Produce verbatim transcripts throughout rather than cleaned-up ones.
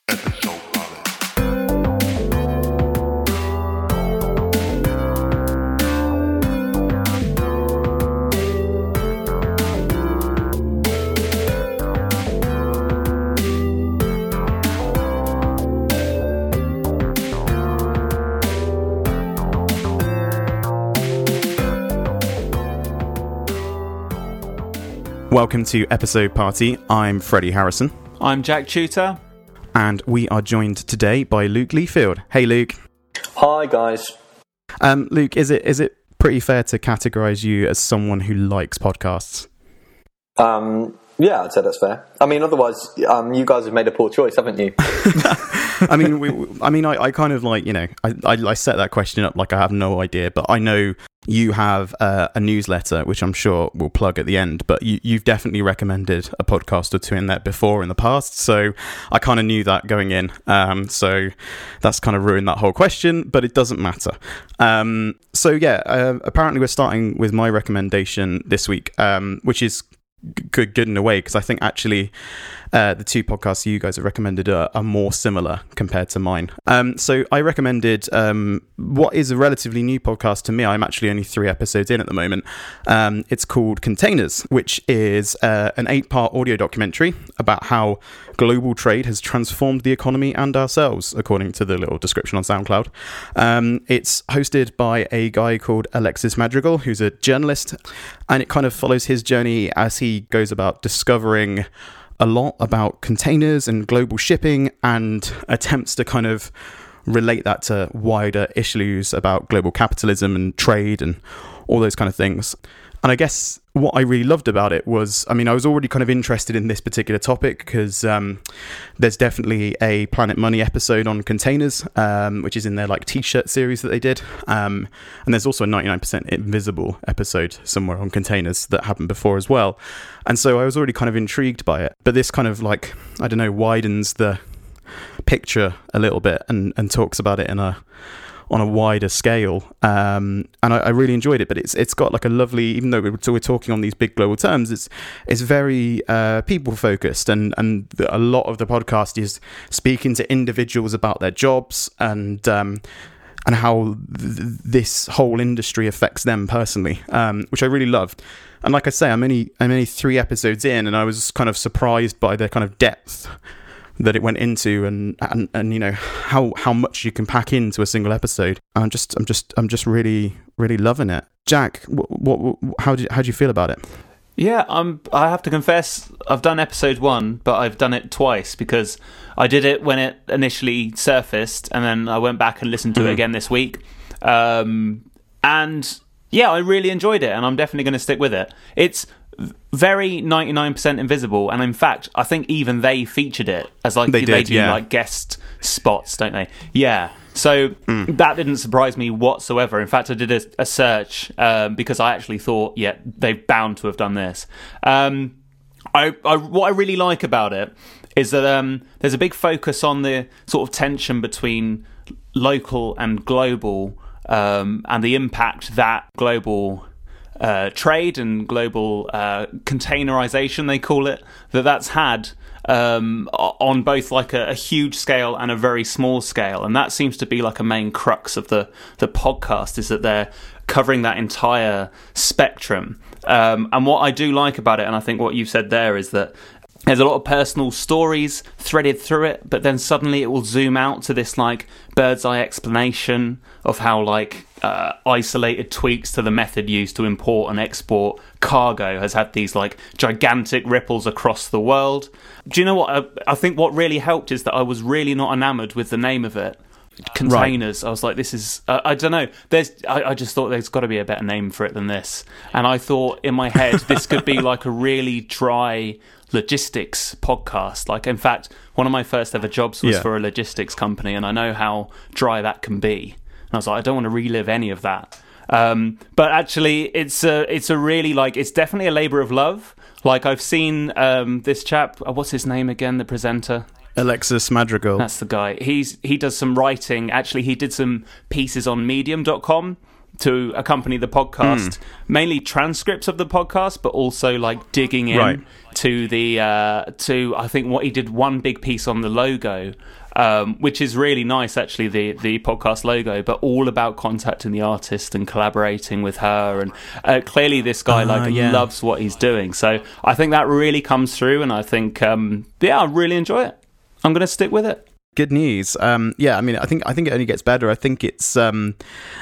Episode Party. Welcome to Episode Party. I'm Freddie Harrison. I'm Jack Tutor. And we are joined today by Luke Leafield. Hey, Luke. Hi, guys. Um, Luke, is it is it pretty fair to categorise you as someone who likes podcasts? Um, yeah, I'd say that's fair. I mean, otherwise, um, you guys have made a poor choice, haven't you? I mean, we, I mean, I, I kind of like, you know, I, I, I set that question up like I have no idea, but I know you have uh, a newsletter, which I'm sure we'll plug at the end, but you, you've definitely recommended a podcast or two in there before in the past, so I kind of knew that going in, um, so that's kind of ruined that whole question, but it doesn't matter. Um, so yeah, uh, apparently we're starting with my recommendation this week, um, which is good good in a way, because I think actually uh, the two podcasts you guys have recommended are, are more similar compared to mine. Um, so I recommended um, what is a relatively new podcast to me. I'm actually only three episodes in at the moment. Um, it's called Containers, which is uh, an eight-part audio documentary about how global trade has transformed the economy and ourselves, according to the little description on SoundCloud. Um, it's hosted by a guy called Alexis Madrigal, who's a journalist, and it kind of follows his journey as he goes about discovering a lot about containers and global shipping, and attempts to kind of relate that to wider issues about global capitalism and trade and all those kind of things. And I guess what I really loved about it was, I mean, I was already kind of interested in this particular topic because um, there's definitely a Planet Money episode on containers, um, which is in their like t-shirt series that they did. Um, and there's also a ninety-nine percent Invisible episode somewhere on containers that happened before as well. And so I was already kind of intrigued by it. But this kind of like, I don't know, widens the picture a little bit and, and talks about it in a on a wider scale, um, and I, I really enjoyed it. But it's it's got like a lovely, even though we're, we're talking on these big global terms, it's it's very uh, people focused, and and the, a lot of the podcast is speaking to individuals about their jobs and um, and how th- this whole industry affects them personally, um, which I really loved. And like I say, I'm only I'm only three episodes in, and I was kind of surprised by the kind of depth that it went into, and, and and you know how how much you can pack into a single episode. I'm just I'm just I'm just really really loving it. Jack, what, what how do you, how do you feel about it? Yeah, I'm. I have to confess, I've done episode one, but I've done it twice because I did it when it initially surfaced, and then I went back and listened to mm-hmm. it again this week. Um, and yeah, I really enjoyed it, and I'm definitely going to stick with it. It's very ninety-nine percent Invisible, and in fact I think even they featured it as like they, they did, do yeah. like guest spots, don't they? Yeah, so mm. that didn't surprise me whatsoever. In fact, I did a, a search um, because I actually thought, yeah, they're bound to have done this. um, I, I what I really like about it is that um, there's a big focus on the sort of tension between local and global, um, and the impact that global Uh, trade and global uh, containerization, they call it, that that's had um, on both like a, a huge scale and a very small scale. And that seems to be like a main crux of the, the podcast, is that they're covering that entire spectrum. Um, and what I do like about it, and I think what you've said there, is that there's a lot of personal stories threaded through it, but then suddenly it will zoom out to this like bird's eye explanation of how like uh, isolated tweaks to the method used to import and export cargo has had these like gigantic ripples across the world. Do you know what? I, I think what really helped is that I was really not enamoured with the name of it. Containers. Right. I was like, this is uh, I don't know, there's I, I just thought there's got to be a better name for it than this, and I thought in my head this could be like a really dry logistics podcast. Like, in fact, one of my first ever jobs was yeah. for a logistics company, and I know how dry that can be, and I was like, I don't want to relive any of that. Um, but actually it's a it's a really like it's definitely a labour of love. Like, I've seen um, this chap, what's his name again, the presenter? Alexis Madrigal. That's the guy. He's he does some writing. Actually, he did some pieces on medium dot com to accompany the podcast, mm. mainly transcripts of the podcast, but also like digging in right. to the uh, to I think what he did one big piece on the logo. Um, which is really nice, actually, the, the podcast logo, but all about contacting the artist and collaborating with her. And uh, clearly this guy uh, like yeah. loves what he's doing. So I think that really comes through, and I think, um, yeah, I really enjoy it. I'm going to stick with it. Good news. Um, yeah, I mean, I think I think it only gets better. I think it's... Um,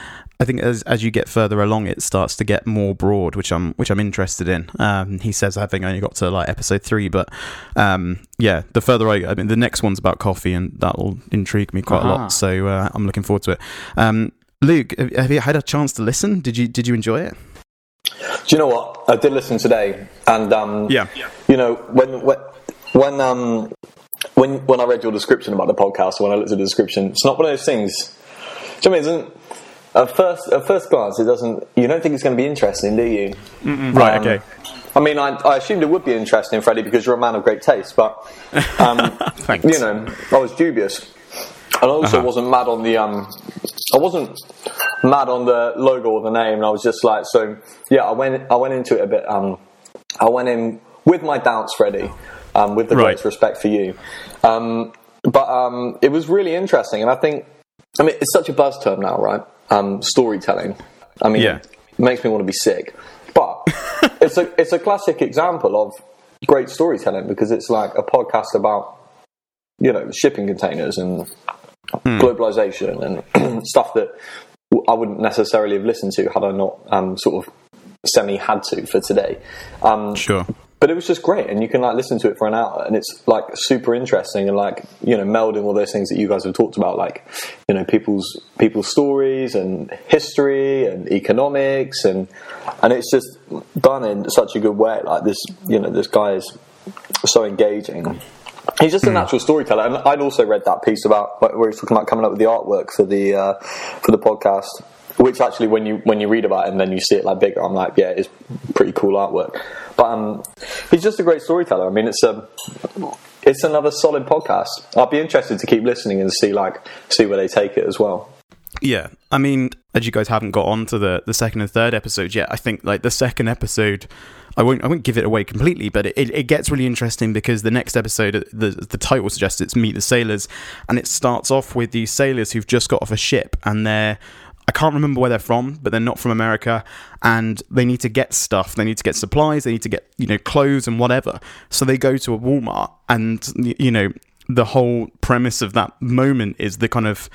I think as as you get further along, it starts to get more broad, which I'm which I'm interested in. Um, he says I think I only got to like episode three, but um, yeah, the further I, I mean, the next one's about coffee, and that will intrigue me quite uh-huh. a lot. So uh, I'm looking forward to it. Um, Luke, have, have you had a chance to listen? Did you did you enjoy it? Do you know what? I did listen today, and um, yeah, you know when when when um when when I read your description about the podcast, when I looked at the description, it's not one of those things. Do you know what I mean? It isn't. At first, at first glance, it doesn't. You don't think it's going to be interesting, do you? Mm-mm. Right. Um, okay. I mean, I, I assumed it would be interesting, Freddie, because you're a man of great taste. But um, Thanks. you know, I was dubious, and I also uh-huh. wasn't mad on the. Um, I wasn't mad on the logo or the name. And I was just like, so yeah. I went. I went into it a bit. Um, I went in with my doubts, Freddie, um, with the right. greatest respect for you. Um, but um, it was really interesting, and I think. I mean, it's such a buzz term now, right? Um, storytelling. I mean, yeah. it makes me want to be sick. But it's a it's a classic example of great storytelling, because it's like a podcast about, you know, shipping containers and mm. globalization and stuff that I wouldn't necessarily have listened to had I not um, sort of semi had to for today. Um, sure. But it was just great, and you can like listen to it for an hour, and it's like super interesting, and like, you know, melding all those things that you guys have talked about, like, you know, people's people's stories and history and economics, and and it's just done in such a good way. Like this, you know, this guy is so engaging. He's just a natural storyteller, and I'd also read that piece about where he's talking about coming up with the artwork for the uh, for the podcast. Which actually, when you when you read about it and then you see it like bigger, I'm like, yeah, it's pretty cool artwork. But um, he's just a great storyteller. I mean, it's a it's another solid podcast. I'd be interested to keep listening and see like see where they take it as well. Yeah, I mean, as you guys haven't got on to the, the second and third episodes yet, I think like the second episode, I won't I won't give it away completely, but it, it gets really interesting because the next episode, the the title suggests it's Meet the Sailors, and it starts off with these sailors who've just got off a ship, and they're I can't remember where they're from, but they're not from America, and they need to get stuff. They need to get supplies. They need to get, you know, clothes and whatever. So they go to a Walmart, and, you know, the whole premise of that moment is the kind of,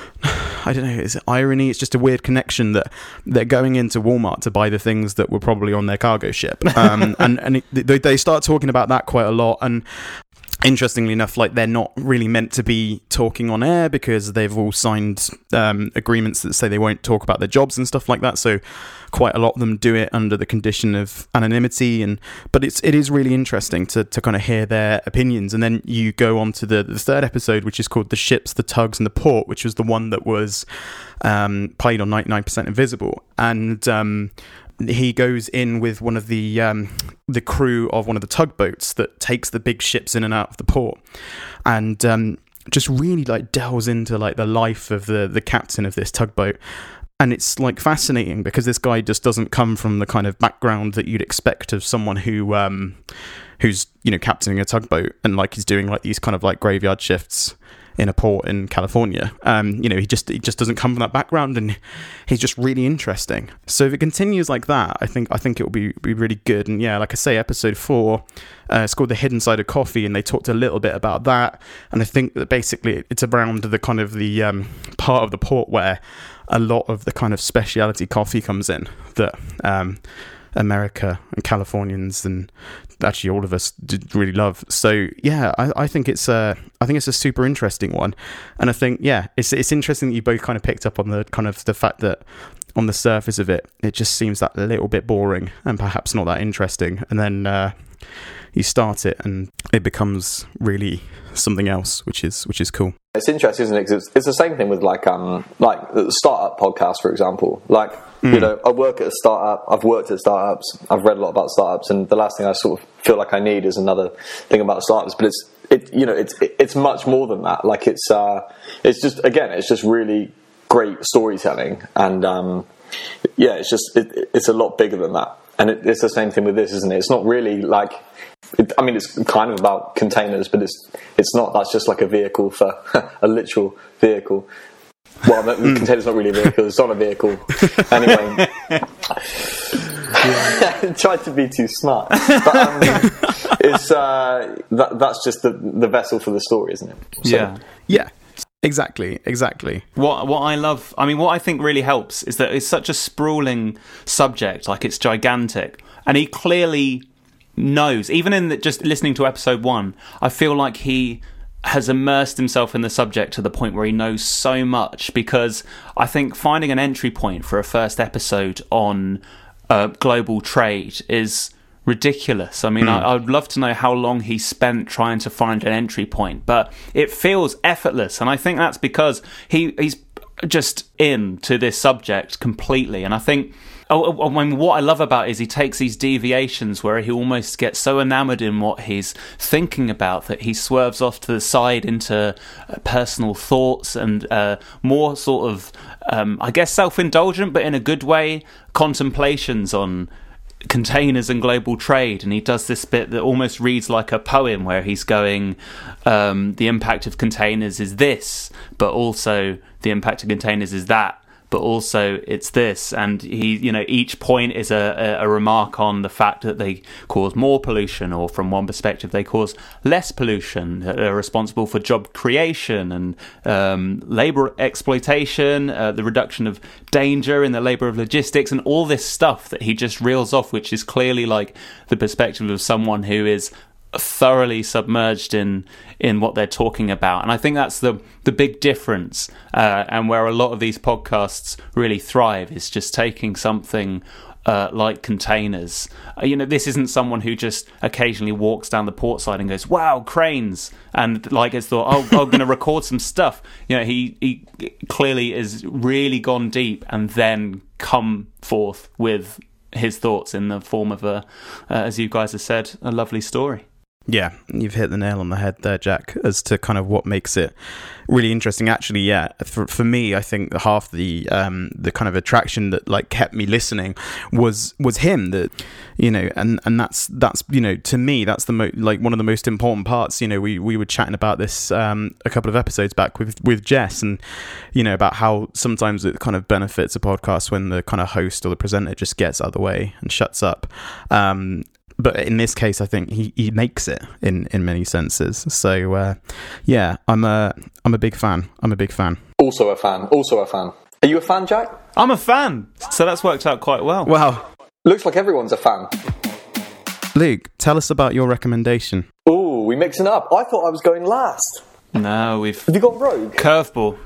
I don't know, is it irony? It's just a weird connection that they're going into Walmart to buy the things that were probably on their cargo ship. Um, and and it, they, they start talking about that quite a lot, and interestingly enough, like they're not really meant to be talking on air because they've all signed um, agreements that say they won't talk about their jobs and stuff like that. So quite a lot of them do it under the condition of anonymity. And but it's it is really interesting to to kind of hear their opinions. And then you go on to the, the third episode, which is called The Ships, the Tugs, and the Port, which was the one that was um, played on ninety-nine percent Invisible. And um, he goes in with one of the um, the crew of one of the tugboats that takes the big ships in and out of the port, and um, just really like delves into like the life of the the captain of this tugboat. And it's like fascinating because this guy just doesn't come from the kind of background that you'd expect of someone who um, who's, you know, captaining a tugboat and like he's doing like these kind of like graveyard shifts in a port in California. Um, you know, he just he just doesn't come from that background, and he's just really interesting. So if it continues like that, I think I think it will be be really good. And yeah, like I say, episode four, uh, it's called The Hidden Side of Coffee, and they talked a little bit about that. And I think that basically it's around the kind of the um, part of the port where a lot of the kind of specialty coffee comes in that um, America and Californians and actually all of us did really love. So yeah, I, I think it's a I think it's a super interesting one, and I think yeah, it's it's interesting that you both kind of picked up on the kind of the fact that on the surface of it, it just seems that a little bit boring and perhaps not that interesting, and then uh, you start it and it becomes really something else, which is which is cool. It's interesting, isn't it? 'Cause it's, it's the same thing with like um like the startup podcast, for example. Like mm. you know, I work at a startup. I've worked at startups. I've read a lot about startups, and the last thing I sort of feel like I need is another thing about startups. But it's it you know it's it, it's much more than that. Like it's uh it's just again it's just really great storytelling, and um yeah, it's just it, it's a lot bigger than that, and it, it's the same thing with this, isn't it? It's not really like, it, I mean, it's kind of about containers, but it's it's not. That's just like a vehicle for a literal vehicle. Well, the mm. container's not really a vehicle; it's not a vehicle. Anyway, I tried to be too smart, but um, it's uh, that, that's just the the vessel for the story, isn't it? So, yeah, yeah. Exactly, exactly. What what I love, I mean, what I think really helps is that it's such a sprawling subject, like it's gigantic, and he clearly knows. Even in the, just listening to episode one, I feel like he has immersed himself in the subject to the point where he knows so much. Because I think finding an entry point for a first episode on uh, global trade is ridiculous. I mean, mm. I, I'd love to know how long he spent trying to find an entry point, but it feels effortless, and I think that's because he he's just into this subject completely. And I think oh, I mean, what I love about it is he takes these deviations where he almost gets so enamored in what he's thinking about that he swerves off to the side into uh, personal thoughts and uh, more sort of um, I guess self-indulgent, but in a good way, contemplations on containers and global trade. And he does this bit that almost reads like a poem where he's going, um, the impact of containers is this, but also the impact of containers is that, but also it's this. And he, you know, each point is a, a, a remark on the fact that they cause more pollution, or from one perspective they cause less pollution. They're responsible for job creation and um, labour exploitation, uh, the reduction of danger in the labour of logistics, and all this stuff that he just reels off, which is clearly like the perspective of someone who is thoroughly submerged in in what they're talking about. And I think that's the the big difference, uh, and where a lot of these podcasts really thrive, is just taking something uh, like containers. Uh, you know, this isn't someone who just occasionally walks down the port side and goes, wow, cranes, and like has thought, oh, I'm going to record some stuff. You know, he, he clearly is really gone deep and then come forth with his thoughts in the form of a, uh, as you guys have said, a lovely story. Yeah, you've hit the nail on the head there, Jack, as to kind of what makes it really interesting. Actually, yeah, for, for me, I think half the um, the kind of attraction that like kept me listening was was him. That, you know, and, and that's that's you know, to me, that's the mo- like one of the most important parts. You know, we, we were chatting about this um, a couple of episodes back with with Jess, and you know, about how sometimes it kind of benefits a podcast when the kind of host or the presenter just gets out of the way and shuts up. Um, But in this case, I think he, he makes it in, in many senses. So uh, yeah, I'm a I'm a big fan. I'm a big fan. Also a fan. Also a fan. Are you a fan, Jack? I'm a fan. So that's worked out quite well. Wow. Looks like everyone's a fan. Luke, tell us about your recommendation. Ooh, we mixing it up. I thought I was going last. No, we've. Have you got rogue? Curveball.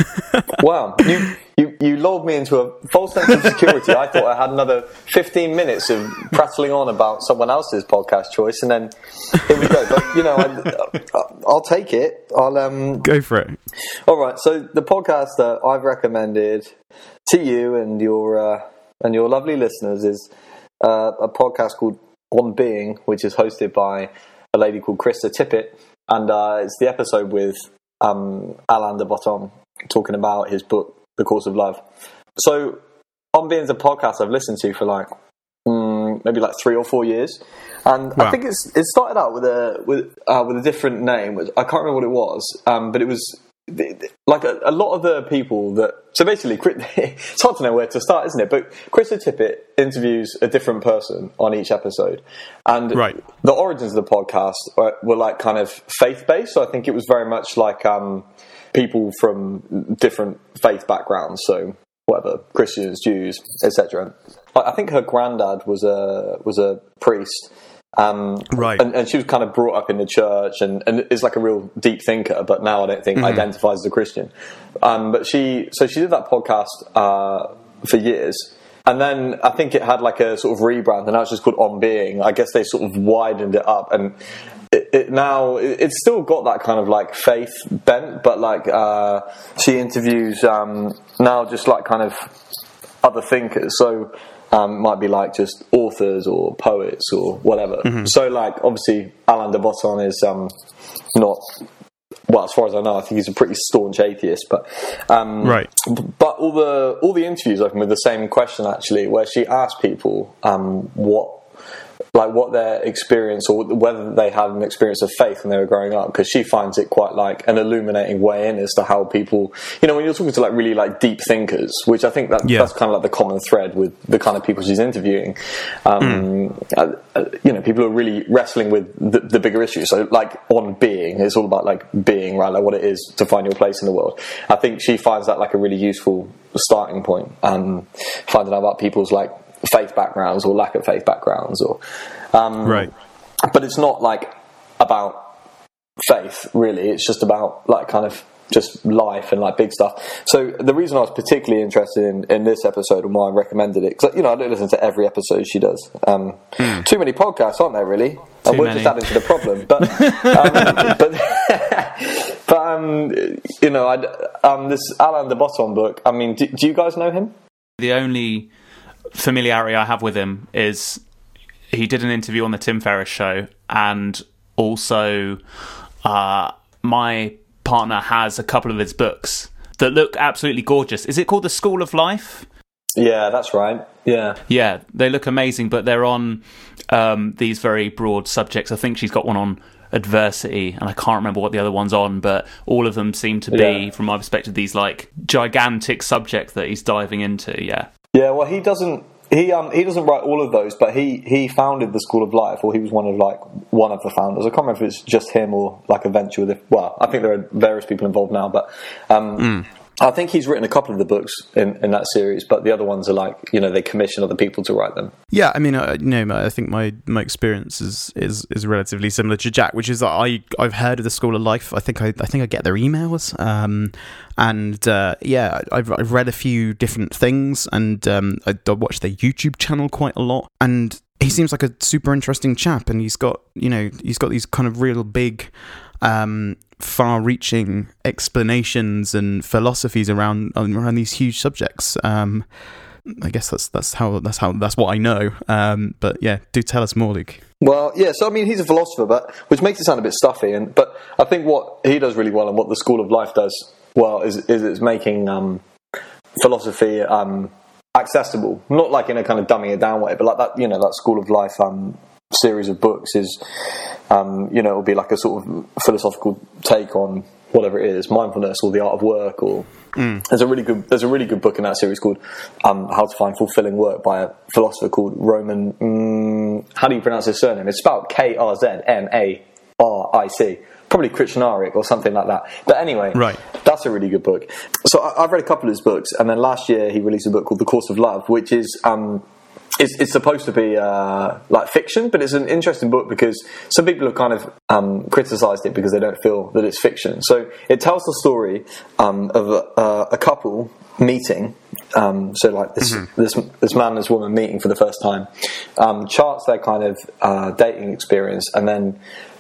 Wow, you, you you lulled me into a false sense of security. I thought I had another fifteen minutes of prattling on about someone else's podcast choice, and then here we go. But you know, I, I'll take it. I'll um go for it. All right. So the podcast that I've recommended to you and your uh, and your lovely listeners is uh, a podcast called On Being, which is hosted by a lady called Krista Tippett, and uh, it's the episode with um, Alain de Botton, talking about his book, The Course of Love. So, On Being's a podcast I've listened to for like mm, maybe like three or four years, and wow. I think it's it started out with a with uh, with a different name. I can't remember what it was, um, but it was like a, a lot of the people that. So basically, it's hard to know where to start, isn't it? But Krista Tippett interviews a different person on each episode, and right. the origins of the podcast were, were like kind of faith based. So I think it was very much like. Um, people from different faith backgrounds, so whatever, Christians, Jews, et cetera. I think her granddad was a was a priest, um, right? And, and she was kind of brought up in the church, and, and is like a real deep thinker. But now I don't think mm-hmm. identifies as a Christian. Um, but she, so she did that podcast uh, for years, and then I think it had like a sort of rebrand, and now it's just called On Being. I guess they sort of widened it up and. It, it now it's still got that kind of like faith bent, but like uh, she interviews um, now just like kind of other thinkers. So um, might be like just authors or poets or whatever. Mm-hmm. So like obviously Alain de Botton is um, not well, as far as I know, I think he's a pretty staunch atheist. But um, right. But all the all the interviews open with the same question actually, where she asked people um, what. like what their experience, or whether they had an experience of faith when they were growing up, because she finds it quite like an illuminating way in as to how people, you know, when you're talking to like really like deep thinkers, which I think that yeah. that's kind of like the common thread with the kind of people she's interviewing, um, mm. uh, uh, you know, people are really wrestling with the, the bigger issues. So like on being, it's all about like being, right, like what it is to find your place in the world. I think she finds that like a really useful starting point, um, finding out about people's like faith backgrounds or lack of faith backgrounds, or um, right. But it's not like about faith really. It's just about like kind of just life and like big stuff. So the reason I was particularly interested in, in this episode and why I recommended it, because you know I don't listen to every episode she does. Um, mm. Too many podcasts, aren't there? Really, Too and we're many. just adding to the problem. But um, but but um, you know, I'd, um, this Alain de Botton book. I mean, do, do you guys know him? The only familiarity I have with him is he did an interview on the Tim Ferriss show, and also uh, my partner has a couple of his books that look absolutely gorgeous. Is it called The School of Life? Yeah, that's right. Yeah. Yeah, they look amazing, but they're on um, these very broad subjects. I think she's got one on adversity, and I can't remember what the other one's on, but all of them seem to be, yeah. from my perspective, these like gigantic subjects that he's diving into. Yeah. Yeah, well, he doesn't. He um he doesn't write all of those, but he, he founded the School of Life, or he was one of like one of the founders. I can't remember if it's just him or like a venture with it. Well, I think there are various people involved now, but um, mm. I think he's written a couple of the books in, in that series, but the other ones are like, you know, they commission other people to write them. Yeah, I mean, uh, you know, I think my, my experience is, is, is relatively similar to Jack, which is that I I've heard of the School of Life. I think I I think I get their emails, um, and uh, yeah, I've I've read a few different things, and um, I, I watch their YouTube channel quite a lot, and he seems like a super interesting chap, and he's got you know he's got these kind of real big. Um, far-reaching explanations and philosophies around around these huge subjects. Um, I guess that's that's how that's how that's what I know. Um, but yeah, do tell us more, Luke. Well, yeah. So I mean, he's a philosopher, but which makes it sound a bit stuffy. And but I think what he does really well, and what the School of Life does well, is is it's making um, philosophy um, accessible. Not like in a kind of dumbing it down way, but like that. You know, that School of Life um, series of books is. Um, you know, it will be like a sort of philosophical take on whatever it is, mindfulness or the art of work. Or mm. there's a really good there's a really good book in that series called um, How to Find Fulfilling Work by a philosopher called Roman. Um, how do you pronounce his surname? It's spelled K R Z N A R I C. Probably Krishnarik or something like that. But anyway, right. That's a really good book. So I, I've read a couple of his books, and then last year he released a book called The Course of Love, which is. Um, It's, it's supposed to be uh, like fiction, but it's an interesting book because some people have kind of um, criticised it because they don't feel that it's fiction. So it tells the story um, of a, uh, a couple meeting. Um, so like this, mm-hmm. this this man and this woman meeting for the first time, um, charts their kind of uh, dating experience, and then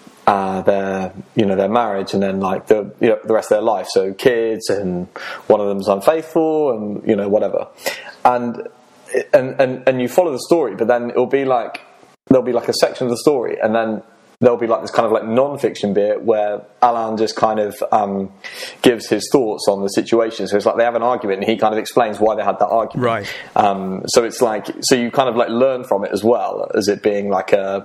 uh, their you know their marriage, and then like the you know, the rest of their life. So kids, and one of them's unfaithful, and you know whatever, and. And, and and you follow the story, but then it'll be like there'll be like a section of the story, and then there'll be like this kind of like non-fiction bit where Alain just kind of um, gives his thoughts on the situation. So it's like they have an argument, and he kind of explains why they had that argument. Right. Um, so it's like so you kind of like learn from it as well as it being like a.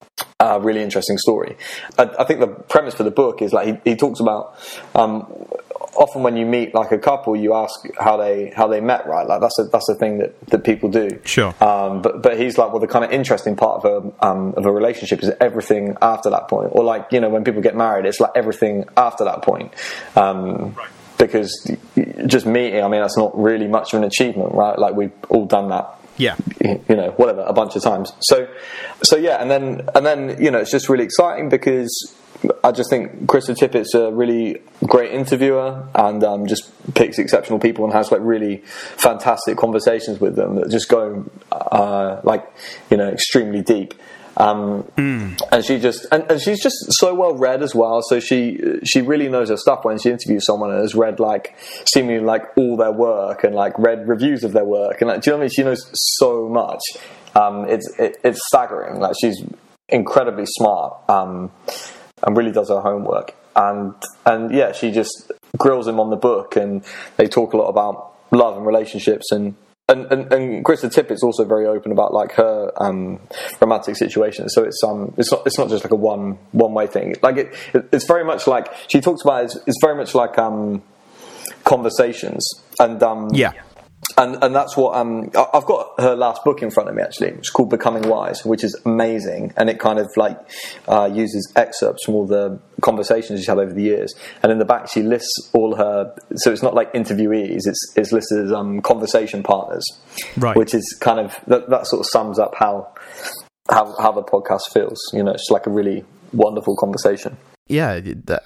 A really interesting story. I, I think the premise for the book is like he, he talks about um, often when you meet like a couple, you ask how they how they met, right? Like that's a that's a thing that, that people do. Sure. Um, but but he's like, well, the kind of interesting part of a um, of a relationship is everything after that point, or like you know when people get married, it's like everything after that point. Um, right. Because just meeting, I mean, that's not really much of an achievement, right? Like we've all done that. Yeah, you know, whatever, a bunch of times. So, so yeah, and then and then you know, it's just really exciting because I just think Krista Tippett's a really great interviewer and um, just picks exceptional people and has like really fantastic conversations with them that just go uh, like you know extremely deep. Um, mm. And she just and, and she's just so well read as well. So she she really knows her stuff when she interviews someone and has read like seemingly like all their work and like read reviews of their work and like do you know what I mean? She knows so much. Um, it's it, it's staggering. Like she's incredibly smart um, and really does her homework. and and yeah, she just grills him on the book, and they talk a lot about love and relationships, and and and, and Krista Tippett's also very open about like her um, romantic situation. So it's um it's not it's not just like a one one way thing. Like it, it it's very much like she talks about it, it's, it's very much like um conversations, and um yeah. And and that's what um I've got her last book in front of me actually. It's called Becoming Wise, which is amazing, and it kind of like uh, uses excerpts from all the conversations she's had over the years. And in the back, she lists all her. So it's not like interviewees; it's it's listed as um conversation partners, right? Which is kind of that, that sort of sums up how how how the podcast feels. You know, it's like a really wonderful conversation. Yeah,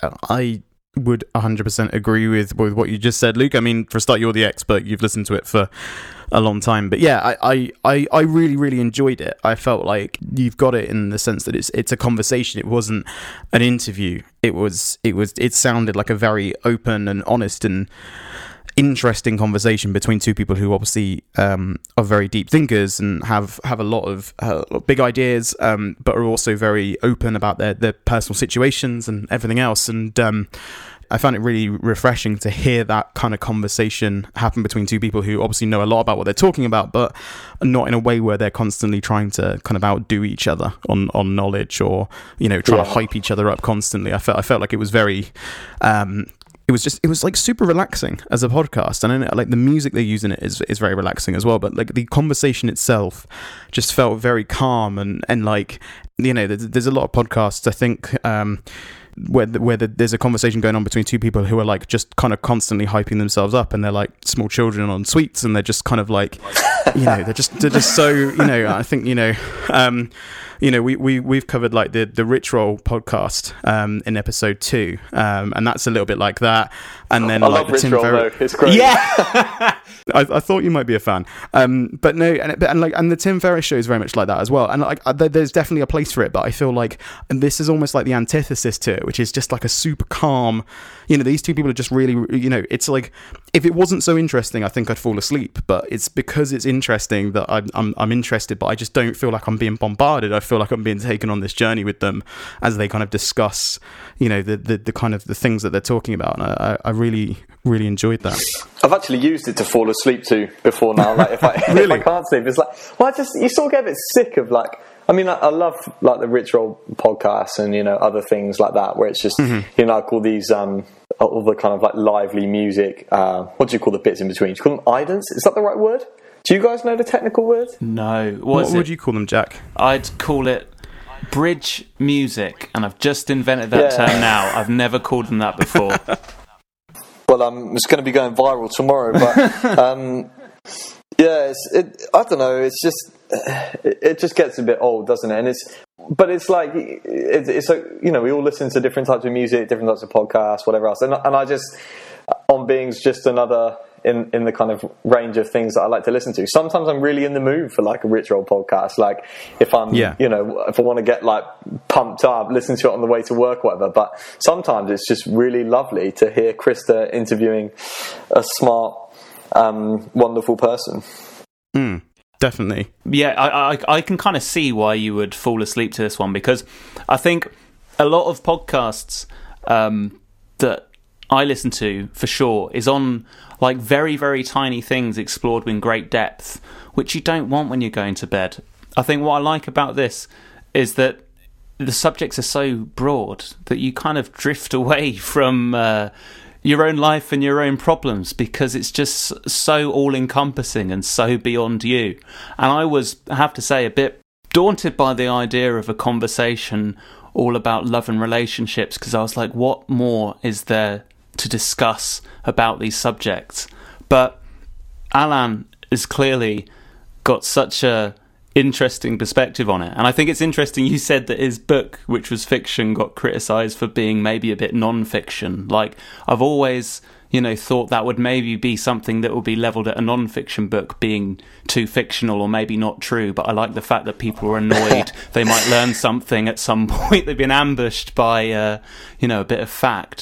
I would one hundred percent agree with, with what you just said, Luke. I mean, for a start, you're the expert. You've listened to it for a long time. But yeah, I, I, I, I really, really enjoyed it. I felt like you've got it in the sense that it's it's a conversation. It wasn't an interview. It was it was it sounded like a very open and honest and interesting conversation between two people who obviously um, are very deep thinkers and have, have a lot of uh, big ideas, um, but are also very open about their, their personal situations and everything else. And um, I found it really refreshing to hear that kind of conversation happen between two people who obviously know a lot about what they're talking about, but not in a way where they're constantly trying to kind of outdo each other on, on knowledge, or, you know, trying yeah. to hype each other up constantly. I felt I felt like it was very um, It was just, it was like super relaxing as a podcast, and I, like the music they use in it is is very relaxing as well. But like the conversation itself just felt very calm, and, and like, you know, there's, there's a lot of podcasts I think um, where where the, there's a conversation going on between two people who are like just kind of constantly hyping themselves up, and they're like small children on sweets, and they're just kind of like, you know, they're just they're just so, you know, I think, you know. Um, You know, we, we, we've covered like the, the Rich Roll podcast um, in episode two, um, and that's a little bit like that. And then I like love the Rich Tim Roll, Ferriss. though. It's great. Yeah, I, I thought you might be a fan, um, but no, and, and like and the Tim Ferriss show is very much like that as well. And like there's definitely a place for it, but I feel like, and this is almost like the antithesis to it, which is just like a super calm. You know, these two people are just really, you know, it's like if it wasn't so interesting, I think I'd fall asleep. But it's because it's interesting that I'm I'm, I'm interested, but I just don't feel like I'm being bombarded. I feel like I'm being taken on this journey with them as they kind of discuss, you know, the, the, the kind of the things that they're talking about. And I, I really, really enjoyed that. I've actually used it to fall asleep to before now. Like if I, really? if I can't sleep, it's like, well, I just, you sort of get a bit sick of like, I mean, I, I love like the Rich Roll podcasts and, you know, other things like that, where it's just, mm-hmm. you know, like all these, um, all the kind of like lively music. Uh, what do you call the bits in between? Do you call them idents? Is that the right word? Do you guys know the technical word? No. What, what would you call them, Jack? I'd call it bridge music, and I've just invented that yeah. term now. I've never called them that before. Well, um, it's going to be going viral tomorrow, but um, yeah, it's, it, I don't know. It's just it, it just gets a bit old, doesn't it? And it's but it's like it, it's like, you know, we all listen to different types of music, different types of podcasts, whatever else, and and I just On Being's just another in in the kind of range of things that I like to listen to. Sometimes I'm really in the mood for like a Rich Roll podcast, like if I'm yeah. you know, if I want to get like pumped up, listen to it on the way to work or whatever. But sometimes it's just really lovely to hear Krista interviewing a smart um wonderful person. Mm, definitely. Yeah, I, I I can kind of see why you would fall asleep to this one, because I think a lot of podcasts um that I listen to, for sure, is on like very, very tiny things explored in great depth, which you don't want when you're going to bed. I think what I like about this is that the subjects are so broad that you kind of drift away from uh, your own life and your own problems, because it's just so all-encompassing and so beyond you. And I was, I have to say, a bit daunted by the idea of a conversation all about love and relationships, because I was like, what more is there to discuss about these subjects? But Alan has clearly got such a interesting perspective on it, and I think it's interesting you said that his book, which was fiction, got criticised for being maybe a bit non-fiction. Like, I've always, you know, thought that would maybe be something that would be levelled at a non-fiction book being too fictional or maybe not true, but I like the fact that people are annoyed they might learn something at some point. They've been ambushed by uh, you know, a bit of fact.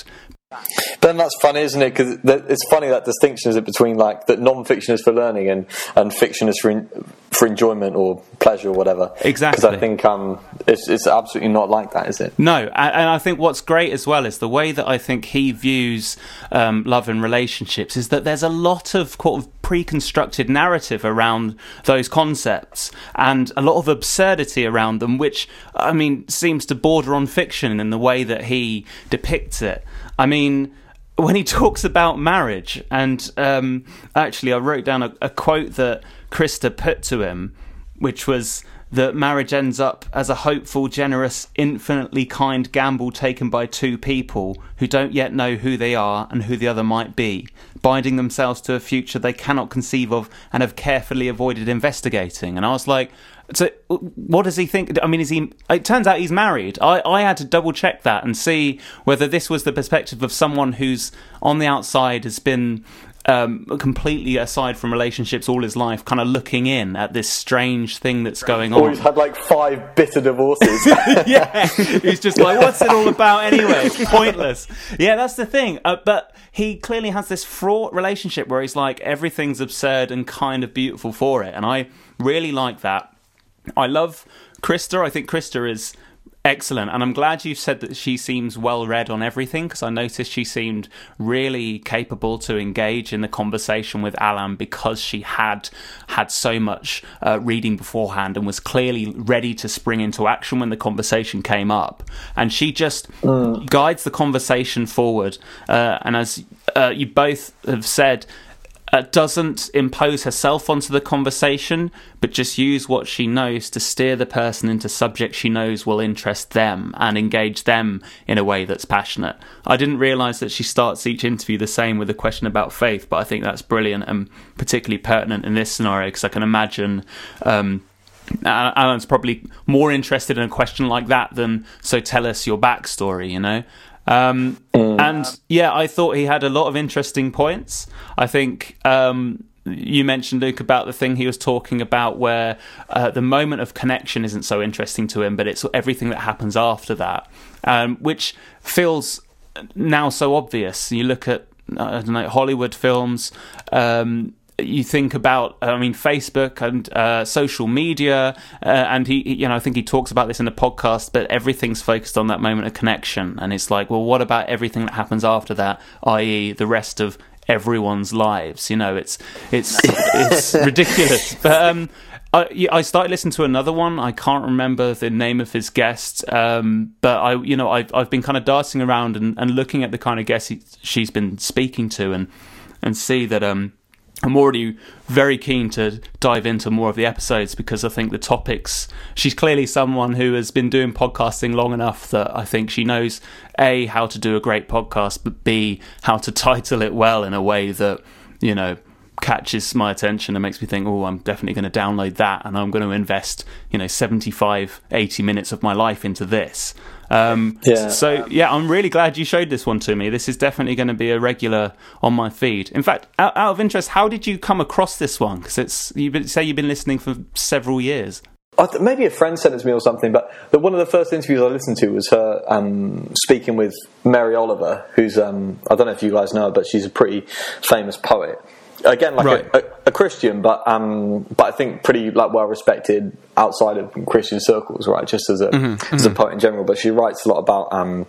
Then that's funny, isn't it? Because it's funny that distinction is it between like that non-fiction is for learning and, and fiction is for in, for enjoyment or pleasure or whatever. Exactly. Because I think um, it's it's absolutely not like that, is it? No, and, and I think what's great as well is the way that I think he views um, love and relationships is that there's a lot of sort of pre-constructed narrative around those concepts and a lot of absurdity around them, which I mean seems to border on fiction in the way that he depicts it. I mean, when he talks about marriage, and um, actually I wrote down a, a quote that Krista put to him, which was that marriage ends up as a hopeful, generous, infinitely kind gamble taken by two people who don't yet know who they are and who the other might be, binding themselves to a future they cannot conceive of and have carefully avoided investigating. And I was like, so what does he think? I mean, is he? It turns out he's married. I, I had to double check that and see whether this was the perspective of someone who's on the outside, has been um, completely aside from relationships all his life, kind of looking in at this strange thing that's going on. Or he's had like five bitter divorces. Yeah, he's just like, what's it all about anyway? It's pointless. Yeah, that's the thing. Uh, but he clearly has this fraught relationship where he's like, everything's absurd and kind of beautiful for it. And I really like that. I love Krista. I think Krista is excellent, and I'm glad you said that she seems well read on everything, because I noticed she seemed really capable to engage in the conversation with Alan because she had had so much uh, reading beforehand and was clearly ready to spring into action when the conversation came up. And she just mm. guides the conversation forward, uh, and as uh, you both have said, Uh, doesn't impose herself onto the conversation, but just use what she knows to steer the person into subjects she knows will interest them and engage them in a way that's passionate. I didn't realise that she starts each interview the same with a question about faith, but I think that's brilliant and particularly pertinent in this scenario, because I can imagine um, Alan's probably more interested in a question like that than, so tell us your backstory, you know? Um, and yeah, I thought he had a lot of interesting points. I think um, you mentioned, Luke, about the thing he was talking about where uh, the moment of connection isn't so interesting to him, but it's everything that happens after that, um, which feels now so obvious. You look at, I don't know, Hollywood films, um, you think about, I mean, Facebook and uh, social media, uh, and he, you know, I think he talks about this in the podcast, but everything's focused on that moment of connection. And it's like, well, what about everything that happens after that, that is the rest of everyone's lives? You know, it's it's it's ridiculous. But um, I, I started listening to another one. I can't remember the name of his guest, um, but I, you know, I've I've been kind of darting around and, and looking at the kind of guests he, she's been speaking to, and and see that um. I'm already very keen to dive into more of the episodes, because I think the topics, she's clearly someone who has been doing podcasting long enough that I think she knows, A, how to do a great podcast, but B, how to title it well in a way that, you know, catches my attention and makes me think, oh, I'm definitely going to download that and I'm going to invest, you know, seventy-five, eighty minutes of my life into this. Um, yeah. So, yeah, I'm really glad you showed this one to me. This is definitely going to be a regular on my feed. In fact, out, out of interest, how did you come across this one? Because it's, you say you've been listening for several years. I th- maybe a friend sent it to me or something, but the, one of the first interviews I listened to was her um, speaking with Mary Oliver, who's, um, I don't know if you guys know her, but she's a pretty famous poet. Again, like right. a, a, a Christian, but um, but I think pretty like well respected outside of Christian circles, right? Just as a mm-hmm, as mm-hmm. a poet in general. But she writes a lot about um,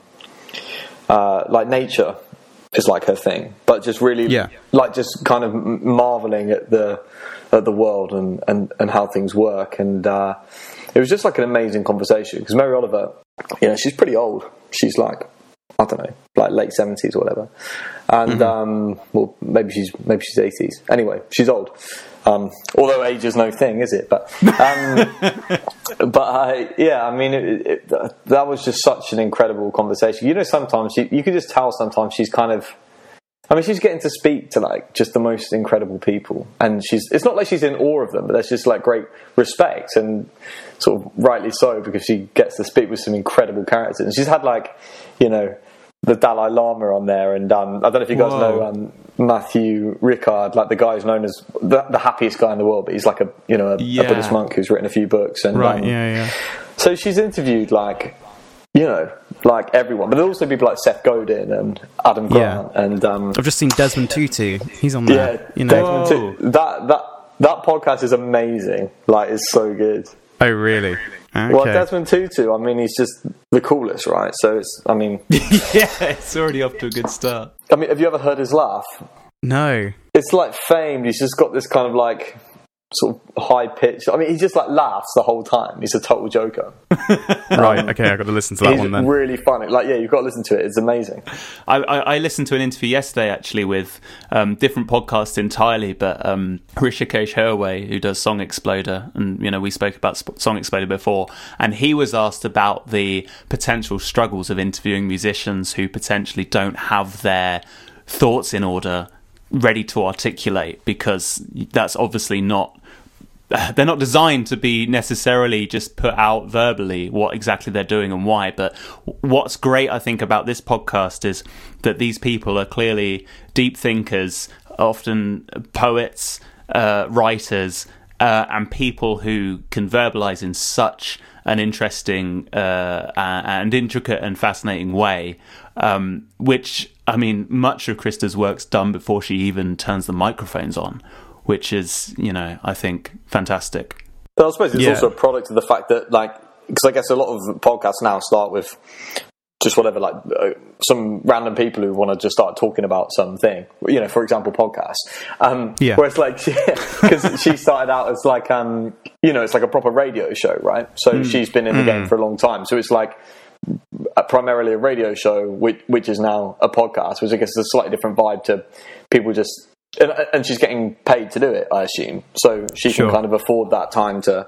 uh, like nature is like her thing, but just really yeah. like just kind of marveling at the at the world and, and, and how things work. And uh, it was just like an amazing conversation, because Mary Oliver, you know, she's pretty old. She's like, I don't know, like late seventies or whatever, and mm-hmm. um, well, maybe she's maybe she's eighties. Anyway, she's old. Um, although age is no thing, is it? But um, but I, yeah, I mean, it, it, that was just such an incredible conversation. You know, sometimes you, you can just tell. Sometimes she's kind of, I mean, she's getting to speak to like just the most incredible people, and she's. It's not like she's in awe of them, but there's just like great respect, and sort of rightly so, because she gets to speak with some incredible characters. And she's had like, you know, the Dalai Lama on there, and um, I don't know if you guys Whoa. know um, Matthew Ricard, like the guy who's known as the, the happiest guy in the world, but he's like a you know a, yeah. a Buddhist monk who's written a few books, and right, um, yeah, yeah. So she's interviewed like you know, like everyone, but there'll also people like Seth Godin and Adam Grant, yeah. and um, I've just seen Desmond Tutu. He's on there. Yeah, you know, Desmond Tutu, that that that podcast is amazing. Like, it's so good. Oh, really? Okay. Well, Desmond Tutu, I mean, he's just the coolest, right? So it's, I mean, yeah, it's already off to a good start. I mean, have you ever heard his laugh? No. It's like famed. He's just got this kind of like sort of high pitch. I mean, he just like laughs the whole time. He's a total joker. Right. Um, okay, I got to listen to that he's one then. Really funny. Like, yeah, you've got to listen to it. It's amazing. I, I, I listened to an interview yesterday actually with um, different podcasts entirely, but um, Rishikesh Hirway, who does Song Exploder, and you know we spoke about Song Exploder before, and he was asked about the potential struggles of interviewing musicians who potentially don't have their thoughts in order, ready to articulate, because that's obviously not. They're not designed to be necessarily just put out verbally what exactly they're doing and why. But what's great, I think, about this podcast is that these people are clearly deep thinkers, often poets, uh, writers, uh, and people who can verbalize in such an interesting uh, and intricate and fascinating way, um, which, I mean, much of Krista's work's done before she even turns the microphones on, which is, you know, I think fantastic. But I suppose it's yeah. also a product of the fact that, like, because I guess a lot of podcasts now start with just whatever, like, uh, some random people who want to just start talking about something, you know, for example, podcasts. Um, yeah. Whereas, like, because she started out as, like, um, you know, it's like a proper radio show, right? So mm. she's been in the mm. game for a long time. So it's like primarily a radio show, which, which is now a podcast, which I guess is a slightly different vibe to people just... And, and she's getting paid to do it, I assume. So she sure. can kind of afford that time to,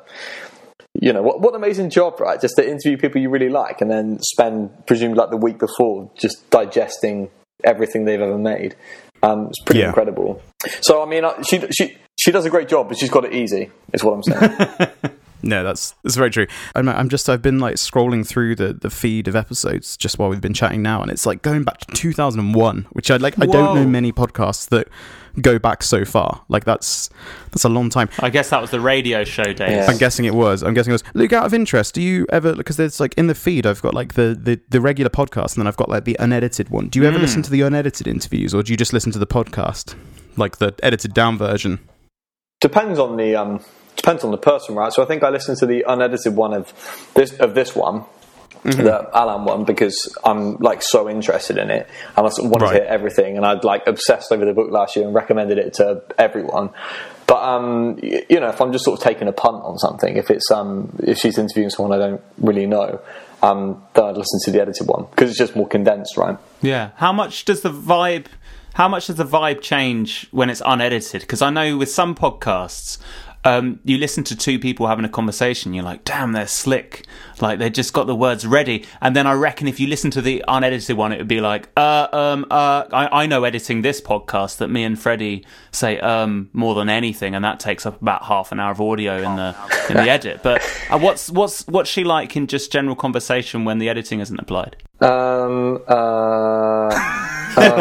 you know, what, what an amazing job, right? Just to interview people you really like and then spend, presumably, like the week before just digesting everything they've ever made. Um, it's pretty yeah. incredible. So, I mean, she she she does a great job, but she's got it easy, is what I'm saying. No, that's that's very true. I'm, I'm just I've been like scrolling through the, the feed of episodes just while we've been chatting now, and it's like going back to two thousand one, which I like. Whoa. I don't know many podcasts that go back so far. Like that's that's a long time. I guess that was the radio show days. Yeah. I'm guessing it was. I'm guessing it was. Luke, out of interest, do you ever, because there's like in the feed I've got like the, the, the regular podcast and then I've got like the unedited one. Do you ever mm. listen to the unedited interviews, or do you just listen to the podcast, like the edited down version? Depends on the um depends on the person, right? So I think I listened to the unedited one of this of this one. Mm-hmm. The Alan one, because I'm like so interested in it and I sort of wanted right. to hear everything, and I'd like obsessed over the book last year and recommended it to everyone. But um, you know, if I'm just sort of taking a punt on something, if it's um, if she's interviewing someone I don't really know, um, then I'd listen to the edited one because it's just more condensed, right? Yeah. How much does the vibe? How much does the vibe change when it's unedited? Because I know with some podcasts, Um, you listen to two people having a conversation, you're like, damn, they're slick. Like, they just got the words ready. And then I reckon if you listen to the unedited one, it would be like, uh, um, uh, I, I know editing this podcast that me and Freddie say, um, more than anything. And that takes up about half an hour of audio in the, in the edit. But uh, what's, what's, what's she like in just general conversation when the editing isn't applied? Um, uh, um,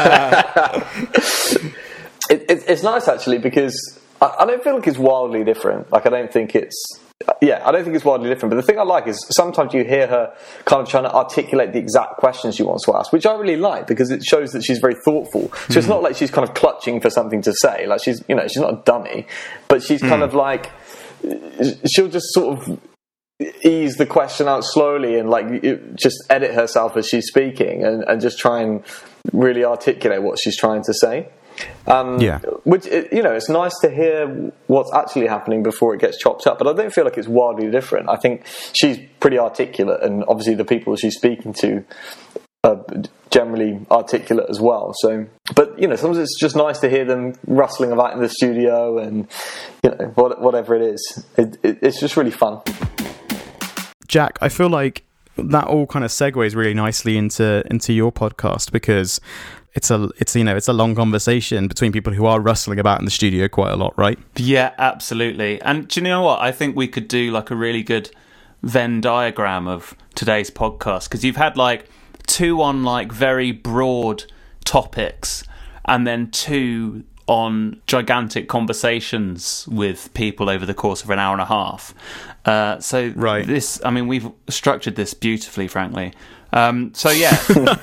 it, it, it's nice actually, because I don't feel like it's wildly different. Like, I don't think it's... Yeah, I don't think it's wildly different. But the thing I like is sometimes you hear her kind of trying to articulate the exact questions she wants to ask, which I really like because it shows that she's very thoughtful. So mm. it's not like she's kind of clutching for something to say. Like, she's, you know, she's not a dummy. But she's kind mm. of like... She'll just sort of ease the question out slowly and, like, just edit herself as she's speaking and, and just try and really articulate what she's trying to say. Um, yeah, which, you know, it's nice to hear what's actually happening before it gets chopped up, but I don't feel like it's wildly different. I think she's pretty articulate, and obviously the people she's speaking to are generally articulate as well. So, but you know, sometimes it's just nice to hear them rustling about in the studio, and you know, whatever it is, it, it, it's just really fun. Jack, I feel like that all kind of segues really nicely into into your podcast, because It's a, it's you know, it's a long conversation between people who are rustling about in the studio quite a lot, right? Yeah, absolutely. And do you know what? I think we could do like a really good Venn diagram of today's podcast, because you've had like two on like very broad topics, and then two on gigantic conversations with people over the course of an hour and a half. Uh, so right. this, I mean, we've structured this beautifully, frankly. Um, so yeah,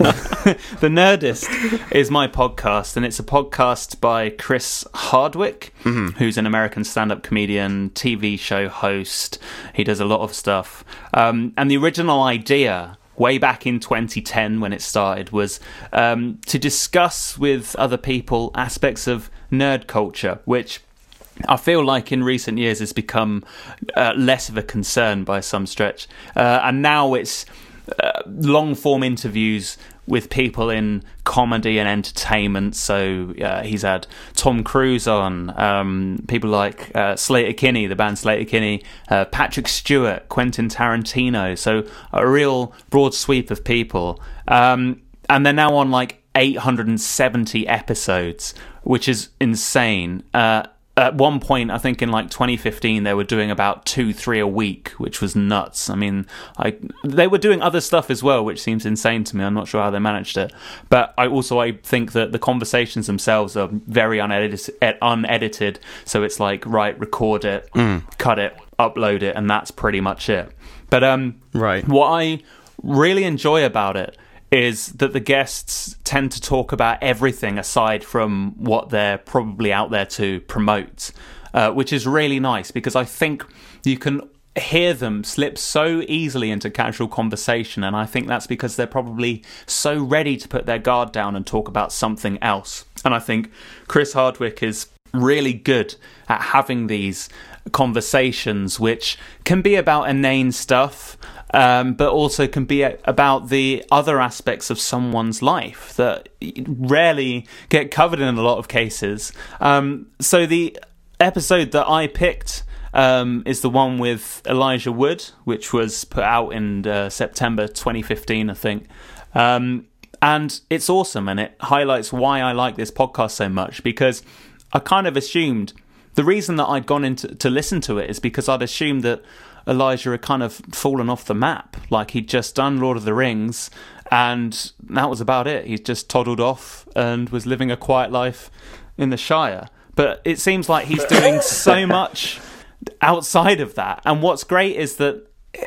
The Nerdist is my podcast, and it's a podcast by Chris Hardwick, mm-hmm. who's an American stand-up comedian, T V show host. He does a lot of stuff. Um, and the original idea, way back in twenty ten when it started, was um, to discuss with other people aspects of nerd culture, which I feel like in recent years has become uh, less of a concern by some stretch. Uh, and now it's uh, long-form interviews with people in comedy and entertainment. So uh, he's had Tom Cruise on, um, people like uh, Sleater-Kinney, the band Sleater-Kinney, uh, Patrick Stewart, Quentin Tarantino. So a real broad sweep of people. Um, and they're now on like eight hundred seventy episodes, which is insane. Uh, At one point, I think in like twenty fifteen, they were doing about two, three a week, which was nuts. I mean, I they were doing other stuff as well, which seems insane to me. I'm not sure how they managed it. But I also I think that the conversations themselves are very unedited, unedited. So it's like, right, record it, mm. cut it, upload it, and that's pretty much it. But um, right. what I really enjoy about it is that the guests tend to talk about everything aside from what they're probably out there to promote, uh, which is really nice because I think you can hear them slip so easily into casual conversation, and I think that's because they're probably so ready to put their guard down and talk about something else. And I think Chris Hardwick is really good at having these conversations which can be about inane stuff, Um, but also can be about the other aspects of someone's life that rarely get covered in a lot of cases. Um, so the episode that I picked um, is the one with Elijah Wood, which was put out in uh, September twenty fifteen, I think. Um, and it's awesome, and it highlights why I like this podcast so much, because I kind of assumed the reason that I'd gone into to listen to it is because I'd assumed that Elijah had kind of fallen off the map. Like, he'd just done Lord of the Rings and that was about it. He'd just toddled off and was living a quiet life in the Shire. But it seems like he's doing so much outside of that. And what's great is that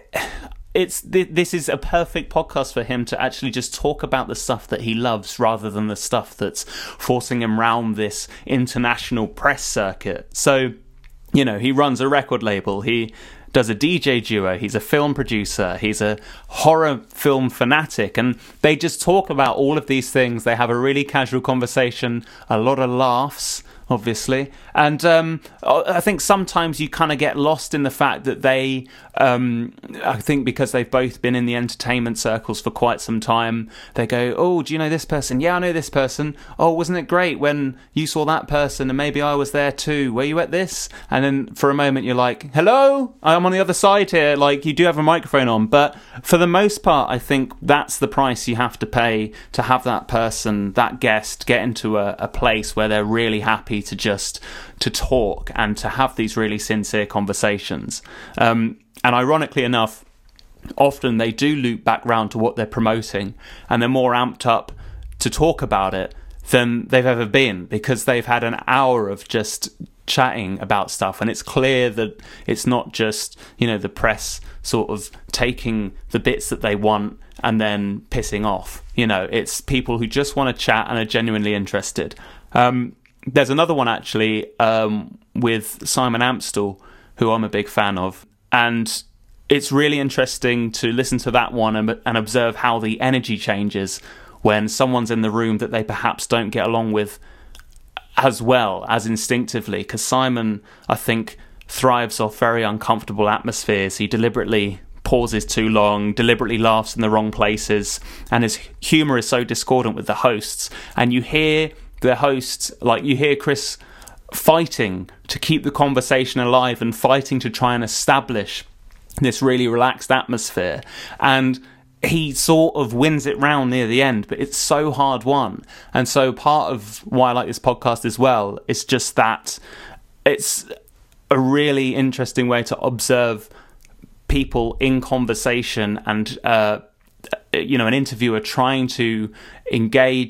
it's this is a perfect podcast for him to actually just talk about the stuff that he loves rather than the stuff that's forcing him round this international press circuit. So, you know, he runs a record label. He does a D J duo, he's a film producer, he's a horror film fanatic, and they just talk about all of these things. They have a really casual conversation, a lot of laughs, obviously, and um, I think sometimes you kind of get lost in the fact that they, um, I think because they've both been in the entertainment circles for quite some time, they go, oh, do you know this person? Yeah, I know this person. Oh, wasn't it great when you saw that person and maybe I was there too? Were you at this? And then for a moment you're like, hello, I'm on the other side here, like you do have a microphone on. But for the most part, I think that's the price you have to pay to have that person, that guest, get into a, a place where they're really happy to just to talk and to have these really sincere conversations. Um, and ironically enough, often they do loop back round to what they're promoting, and they're more amped up to talk about it than they've ever been, because they've had an hour of just chatting about stuff, and it's clear that it's not just, you know, the press sort of taking the bits that they want and then pissing off. You know, it's people who just want to chat and are genuinely interested. Um, there's another one actually um, with Simon Amstell, who I'm a big fan of, and it's really interesting to listen to that one and, and observe how the energy changes when someone's in the room that they perhaps don't get along with as well, as instinctively, because Simon, I think, thrives off very uncomfortable atmospheres. He deliberately pauses too long, deliberately laughs in the wrong places, and his humour is so discordant with the hosts. And you hear the hosts, like you hear Chris fighting to keep the conversation alive and fighting to try and establish this really relaxed atmosphere. And he sort of wins it round near the end, but it's so hard won. And so part of why I like this podcast as well is just that it's a really interesting way to observe people in conversation and, uh, you know, an interviewer trying to engage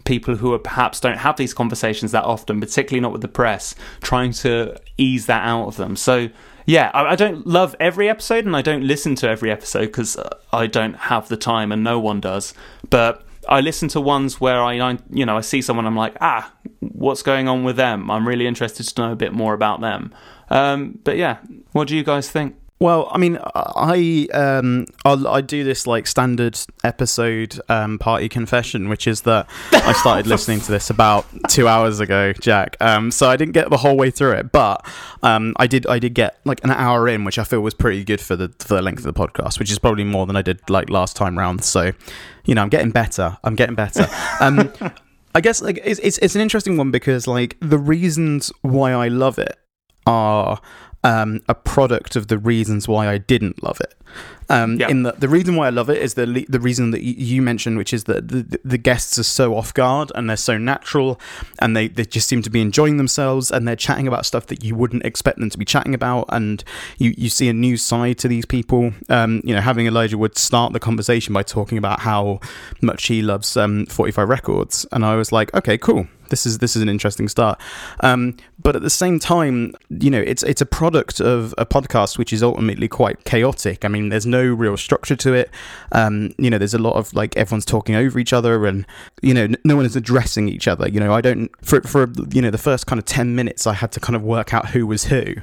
people who are perhaps don't have these conversations that often, particularly not with the press, trying to ease that out of them. So yeah, I, I don't love every episode, and I don't listen to every episode because I don't have the time, and no one does. But I listen to ones where I, I, you know, I see someone, I'm like, ah, what's going on with them? I'm really interested to know a bit more about them. Um, but yeah, what do you guys think? Well, I mean, I um, I'll, I do this like standard episode um, party confession, which is that I started listening to this about two hours ago, Jack. Um, so I didn't get the whole way through it, but um, I did. I did get like an hour in, which I feel was pretty good for the for the length of the podcast, which is probably more than I did like last time round. So, you know, I'm getting better. I'm getting better. Um, I guess like it's, it's it's an interesting one because like the reasons why I love it are um, a product of the reasons why I didn't love it. Um, yeah. In the the reason why I love it is the the reason that you mentioned, which is that the, the guests are so off guard and they're so natural, and they, they just seem to be enjoying themselves, and they're chatting about stuff that you wouldn't expect them to be chatting about, and you, you see a new side to these people. Um, you know, having Elijah Wood start the conversation by talking about how much he loves um, forty-five Records, and I was like, okay, cool. This is this is an interesting start, um, but at the same time, you know, it's it's a product of a podcast which is ultimately quite chaotic. I mean, there's no real structure to it. Um, you know, there's a lot of like everyone's talking over each other, and you know, n- no one is addressing each other. You know, I don't for for you know the first kind of ten minutes, I had to kind of work out who was who.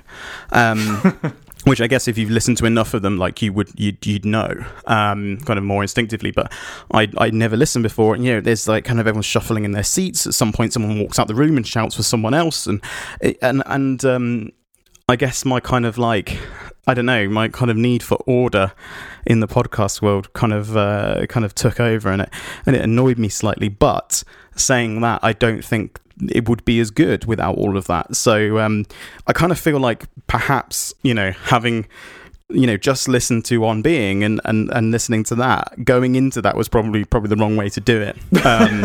Um, Which I guess if you've listened to enough of them, like you would, you'd, you'd know, um, kind of more instinctively. But I, I'd never listened before, and you know, there's like kind of everyone's shuffling in their seats. At some point, someone walks out the room and shouts for someone else, and and and um, I guess my kind of like, I don't know, my kind of need for order in the podcast world kind of uh, kind of took over, and it and it annoyed me slightly. But saying that, I don't think it would be as good without all of that. So um, I kind of feel like perhaps, you know, having, you know, just listened to On Being and, and, and listening to that, going into that was probably probably the wrong way to do it. Um,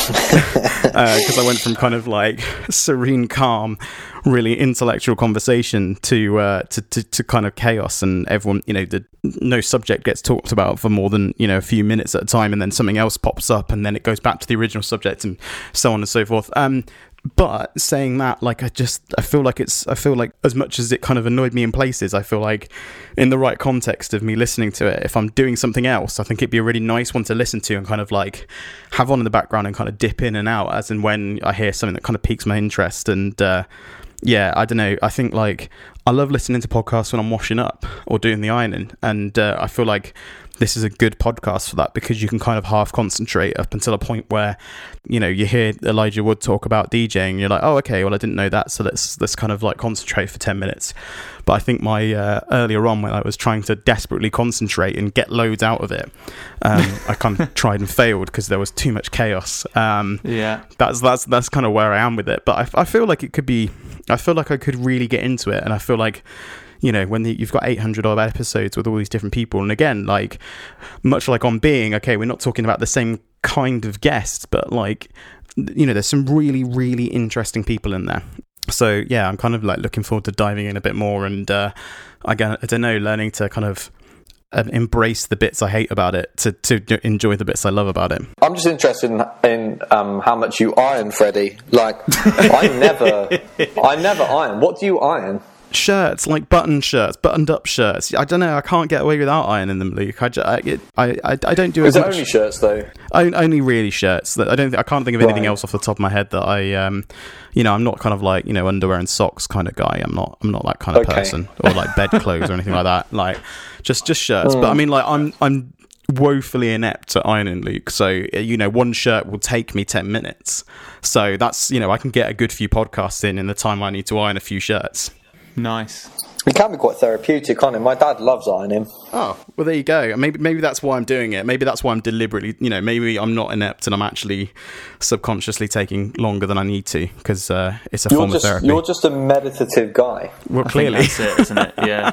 because uh, I went from kind of like serene, calm, really intellectual conversation to, uh, to to to kind of chaos, and everyone, you know, the no subject gets talked about for more than, you know, a few minutes at a time, and then something else pops up, and then it goes back to the original subject, and so on and so forth. Um, but saying that, like, I just I feel like it's I feel like as much as it kind of annoyed me in places, I feel like in the right context of me listening to it, if I'm doing something else, I think it'd be a really nice one to listen to and kind of like have on in the background and kind of dip in and out as and when I hear something that kind of piques my interest. And uh, yeah, I don't know. I think like I love listening to podcasts when I'm washing up or doing the ironing, and uh, I feel like this is a good podcast for that because you can kind of half concentrate up until a point where, you know, you hear Elijah Wood talk about DJing and you're like, oh, okay, well, I didn't know that, so let's let's kind of like concentrate for ten minutes. But I think my uh, earlier on when I was trying to desperately concentrate and get loads out of it, um, I kind of tried and failed because there was too much chaos. Um, yeah, that's that's that's kind of where I am with it. But I, I feel like it could be. I feel like I could really get into it, and I feel like, you know, when the, you've got eight hundred odd episodes with all these different people, and again, like, much like On Being, okay, we're not talking about the same kind of guests, but like, you know, there's some really, really interesting people in there. So yeah, I'm kind of like looking forward to diving in a bit more, and uh, again, I don't know, learning to kind of uh, embrace the bits I hate about it to to enjoy the bits I love about it. I'm just interested in, in um, how much you iron, Freddie. Like, I never, I never iron. What do you iron? Shirts, like button shirts, buttoned up shirts. I don't know. I can't get away without ironing them, Luke. I, I, it, I, I, I don't do. Is it it only shirts though? I, only really shirts. That I don't. Th- I can't think of anything Right. else off the top of my head that I, um, you know, I'm not kind of like, you know, underwear and socks kind of guy. I'm not. I'm not that kind of Okay. person, or like bed clothes or anything like that. Like just just shirts. Mm. But I mean, like I'm I'm woefully inept at ironing, Luke. So you know, one shirt will take me ten minutes. So that's, you know, I can get a good few podcasts in in the time I need to iron a few shirts. nice. It can be quite therapeutic, can't it? My dad loves ironing. Oh, well, there you go. Maybe maybe that's why I'm doing it. Maybe that's why I'm deliberately, you know, maybe I'm not inept and I'm actually subconsciously taking longer than I need to because uh, it's a You're form just, of therapy. You're just a meditative guy. Well, I clearly. think that's it, isn't it? Yeah.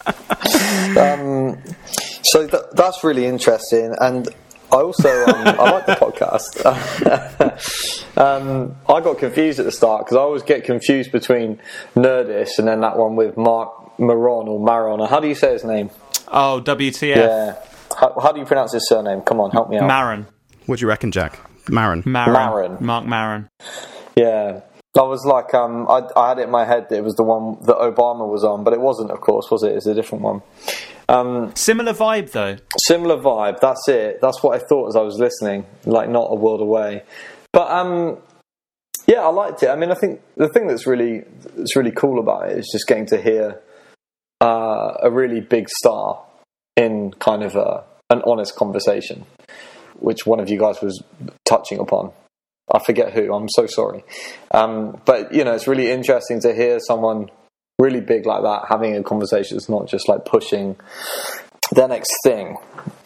Um, so th- that's really interesting, and I also um, I like the podcast. um, I got confused at the start because I always get confused between Nerdist and then that one with Mark Maron or Maron. Or how do you say his name? Oh, W T F. Yeah. How, how do you pronounce his surname? Come on, help me out. Maron. What do you reckon, Jack? Maron. Maron. Maron. Mark Maron. Yeah. I was like, um, I, I had it in my head that it was the one that Obama was on, but it wasn't, of course, was it? It's a different one. Um, Similar vibe, though. Similar vibe, that's it. That's what I thought as I was listening, like not a world away. But, um, yeah, I liked it. I mean, I think the thing that's really that's really cool about it is just getting to hear uh, a really big star in kind of a, an honest conversation, which one of you guys was touching upon. I forget who, I'm so sorry. Um, but, you know, it's really interesting to hear someone really big like that having a conversation. It's not just like pushing their next thing.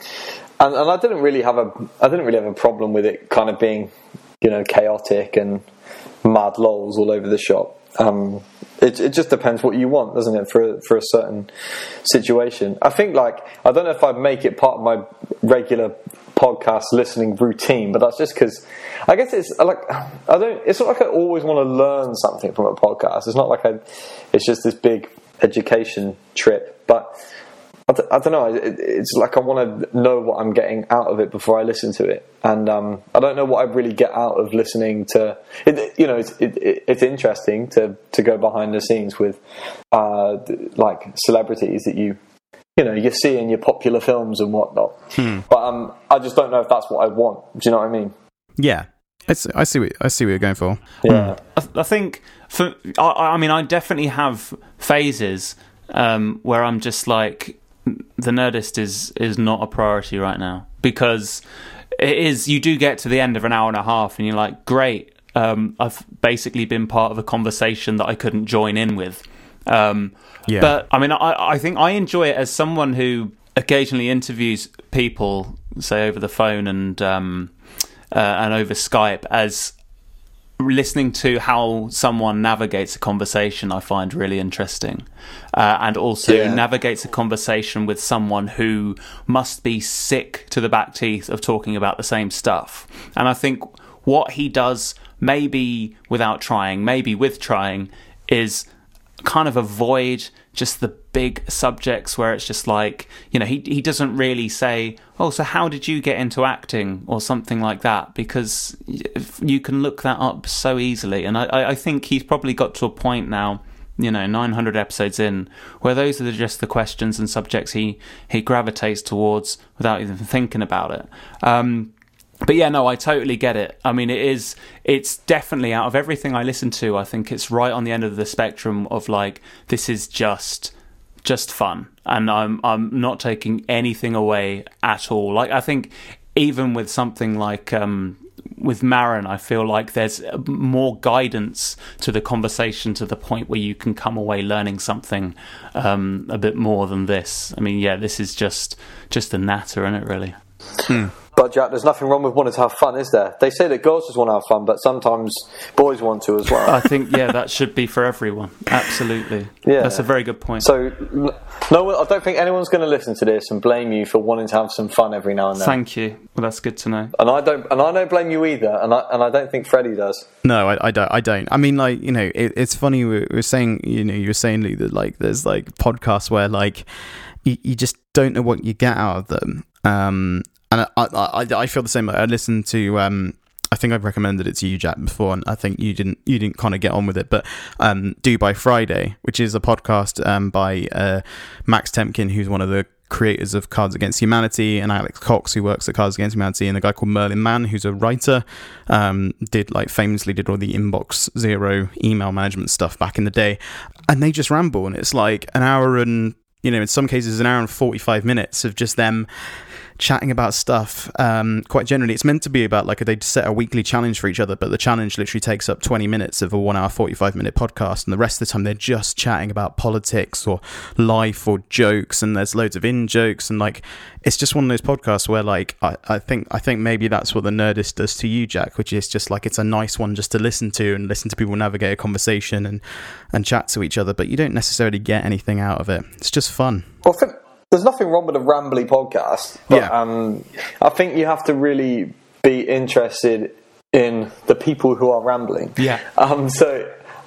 And, and I didn't really have a, I didn't really have a problem with it kind of being, you know, chaotic and mad lols all over the shop. Um, it, it just depends what you want, doesn't it, for for a certain situation. I think, like, I don't know if I'd make it part of my regular podcast listening routine, but that's just because I guess it's like I don't. It's not like I always want to learn something from a podcast. It's not like I. It's just this big education trip, but. I, d- I don't know. It, it's like I want to know what I'm getting out of it before I listen to it, and um, I don't know what I really get out of listening to it. You know, it's it, it, it's interesting to to go behind the scenes with uh, like celebrities that you you know you see in your popular films and whatnot. Hmm. But um, I just don't know if that's what I want. Do you know what I mean? Yeah, it's, I see. What, I see what you're going for. Yeah, I, I think for I, I mean I definitely have phases um, where I'm just like. The Nerdist is is not a priority right now, because it is. You do get to the end of an hour and a half, and you're like, great. Um, I've basically been part of a conversation that I couldn't join in with. Um, yeah. But I mean, I, I think I enjoy it as someone who occasionally interviews people, say over the phone and um, uh, and over Skype, as listening to how someone navigates a conversation I find really interesting, uh, and also yeah. navigates a conversation with someone who must be sick to the back teeth of talking about the same stuff. And I think what he does, maybe without trying, maybe with trying, is kind of avoid just the big subjects where it's just like, you know, he he doesn't really say, oh, so how did you get into acting or something like that, because you can look that up so easily. And I, I think he's probably got to a point now, you know, nine hundred episodes in, where those are just the questions and subjects he, he gravitates towards without even thinking about it. Um, But yeah, no, I totally get it. I mean, it is, it's definitely, out of everything I listen to, I think it's right on the end of the spectrum of like, this is just, just fun. And I'm, I'm not taking anything away at all. Like, I think even with something like, um, with Maron, I feel like there's more guidance to the conversation, to the point where you can come away learning something, um, a bit more than this. I mean, yeah, this is just, just a natter, isn't it, really? Hmm. But Jack, there's nothing wrong with wanting to have fun, is there? They say that girls just want to have fun, but sometimes boys want to as well. I think, yeah, that should be for everyone. Absolutely. Yeah. That's a very good point. So, no, I don't think anyone's going to listen to this and blame you for wanting to have some fun every now and then. Thank you. Well, that's good to know. And I don't, and I don't blame you either, and I and I don't think Freddie does. No, I, I don't. I don't. I mean, like, you know, it, it's funny. We were saying, you know, you were saying Luke, that like there's like podcasts where like you, you just don't know what you get out of them. Um, And I, I, I feel the same. I listened to, um, I think I've recommended it to you, Jack, before, and I think you didn't, you didn't kind of get on with it. But um, Do By Friday, which is a podcast um, by uh, Max Temkin, who's one of the creators of Cards Against Humanity, and Alex Cox, who works at Cards Against Humanity, and a guy called Merlin Mann, who's a writer, um, did like famously did all the Inbox Zero email management stuff back in the day, and they just ramble, and it's like an hour and, you know, in some cases an hour and forty-five minutes of just them chatting about stuff. Um, quite generally, it's meant to be about like they set a weekly challenge for each other, but the challenge literally takes up twenty minutes of a one hour forty-five minute podcast, and the rest of the time they're just chatting about politics or life or jokes, and there's loads of in jokes, and like it's just one of those podcasts where like I, I think I think maybe that's what the Nerdist does to you, Jack, which is just like it's a nice one just to listen to and listen to people navigate a conversation and and chat to each other, but you don't necessarily get anything out of it. It's just fun. Well, I think there's nothing wrong with a rambly podcast, but yeah. um, I think you have to really be interested in the people who are rambling. Yeah. Um, so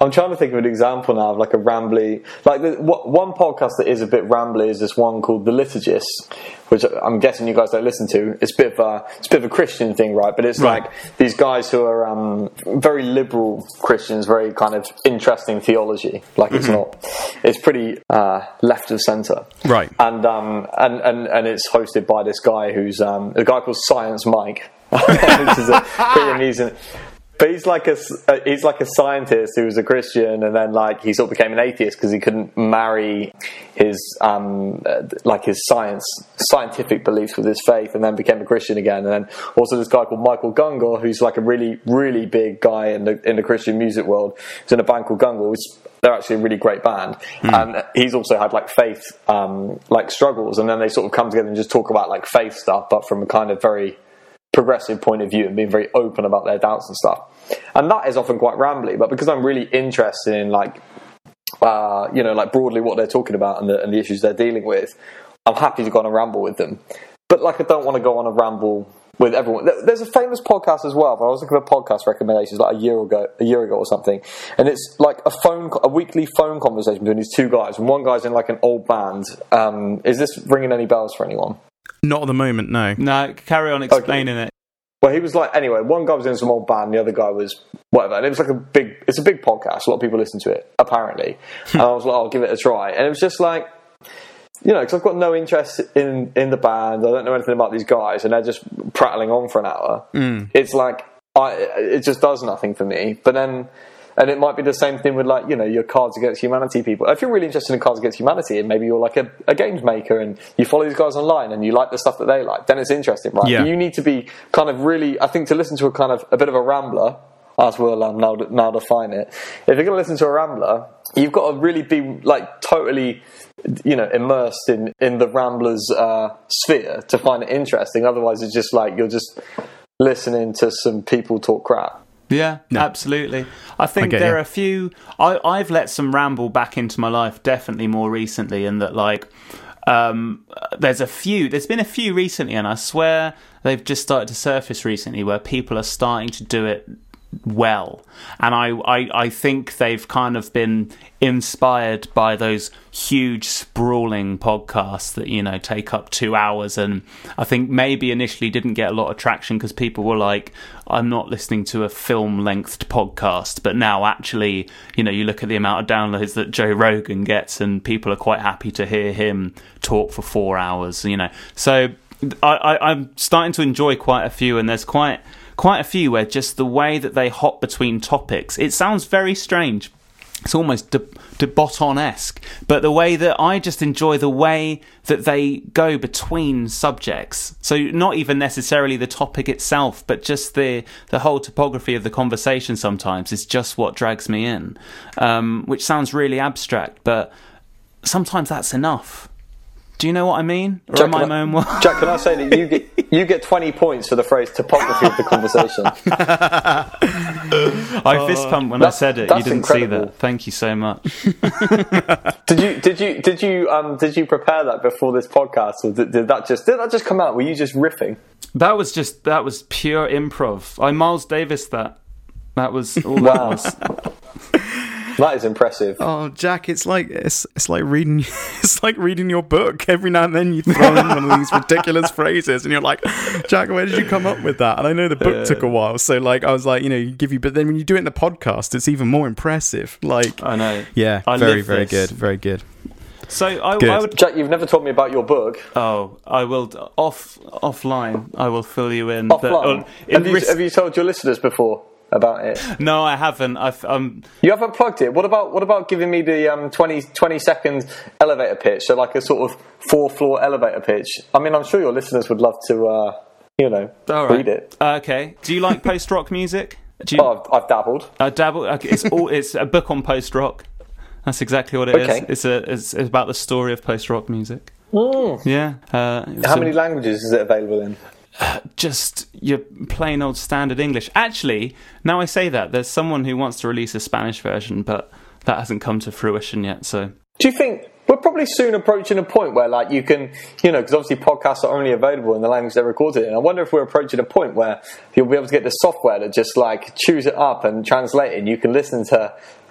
I'm trying to think of an example now of like a rambly, like the, what, one podcast that is a bit rambly is this one called The Liturgist, which I'm guessing you guys don't listen to. It's a bit of a, it's a bit of a Christian thing, right? But it's Right. like these guys who are um, very liberal Christians, very kind of interesting theology. Like it's Mm-hmm. not, it's pretty uh, left of centre. Right. And um and, and and it's hosted by this guy who's um a guy called Science Mike, which is a pretty amusing. But he's like a he's like a scientist who was a Christian, and then like he sort of became an atheist because he couldn't marry his um like his science scientific beliefs with his faith, and then became a Christian again. And then also this guy called Michael Gungor, who's like a really really big guy in the in the Christian music world. He's in a band called Gungor, which they're actually a really great band, mm. and he's also had like faith um like struggles, and then they sort of come together and just talk about like faith stuff, but from a kind of very progressive point of view and being very open about their doubts and stuff. And that is often quite rambly, but because I'm really interested in like uh you know like broadly what they're talking about and the, and the issues they're dealing with, I'm happy to go on a ramble with them. But like I don't want to go on a ramble with everyone. There's a famous podcast as well, but I was looking for podcast recommendations like a year ago a year ago or something, and it's like a phone a weekly phone conversation between these two guys, and one guy's in like an old band. Um is this ringing any bells for anyone? Not at the moment, no. No, carry on explaining okay. it. Well, he was like, anyway, one guy was in some old band, the other guy was whatever, and it was like a big, it's a big podcast, a lot of people listen to it, apparently, and I was like, I'll give it a try, and it was just like, you know, because I've got no interest in, in the band, I don't know anything about these guys, and they're just prattling on for an hour, mm. it's like, I, it just does nothing for me, but then, and it might be the same thing with like, you know, your Cards Against Humanity people. If you're really interested in Cards Against Humanity and maybe you're like a, a games maker and you follow these guys online and you like the stuff that they like, then it's interesting, right? Yeah. But you need to be kind of really, I think to listen to a kind of, a bit of a rambler, as we'll um, now, now define it, if you're going to listen to a rambler, you've got to really be like totally, you know, immersed in, in the rambler's uh, sphere to find it interesting. Otherwise it's just like, you're just listening to some people talk crap. Yeah, no. Absolutely. I think I there you. are a few... I, I've let some ramble back into my life, definitely more recently, in that, like, um, there's a few... There's been a few recently, and I swear they've just started to surface recently, where people are starting to do it well. And I, I, I think they've kind of been inspired by those huge sprawling podcasts that, you know, take up two hours, and I think maybe initially didn't get a lot of traction because people were like, I'm not listening to a film-lengthed podcast, but now actually, you know, you look at the amount of downloads that Joe Rogan gets and people are quite happy to hear him talk for four hours, you know. So I, I, I'm starting to enjoy quite a few, and there's quite quite a few where just the way that they hop between topics, it sounds very strange. It's almost de, de Botton-esque, but the way that I just enjoy the way that they go between subjects. So not even necessarily the topic itself, but just the the whole topography of the conversation sometimes is just what drags me in, um, which sounds really abstract, but sometimes that's enough. Do you know what I mean? Or Jack, am I my own one? Jack, can I say that you get you get twenty points for the phrase topography of the conversation? I fist pumped when I said it. You didn't incredible. see that. Thank you so much. did you did you did you um did you prepare that before this podcast, or did, did that just did that just come out? Were you just riffing? That was just that was pure improv. I Miles Davis that. That was all wow. that was. That is impressive. Oh, Jack, it's like it's it's like reading it's like reading your book. Every now and then you throw in one of these ridiculous phrases, and you're like, Jack, where did you come up with that? And I know the book uh, took a while, so like I was like, you know, you give you, but then when you do it in the podcast, it's even more impressive. Like, I know, yeah, I very very good, very good. So I, good. I would, Jack, you've never told me about your book. Oh, I will off offline. I will fill you in. Offline. But, have, you, risk- have you told your listeners before about it? No, I haven't. I've, um, you haven't plugged it. What about what about giving me the um, twenty, twenty second elevator pitch? So like a sort of four floor elevator pitch. I mean, I'm sure your listeners would love to, uh, you know, all right. read it. Uh, okay. Do you like post rock music? Do you, oh, I've, I've dabbled. I dabble. Okay, it's all. It's a book on post rock. That's exactly what it okay. is. It's a. It's, it's about the story of post rock music. Mm. Yeah. Uh, How so, many languages is it available in? Uh, just your plain old standard English. Actually, now I say that, there's someone who wants to release a Spanish version, but that hasn't come to fruition yet. So, do you think we're probably soon approaching a point where, like, you can, you know, because obviously podcasts are only available in the language they're recorded in. I wonder if we're approaching a point where you'll be able to get the software to just like choose it up and translate it, and you can listen to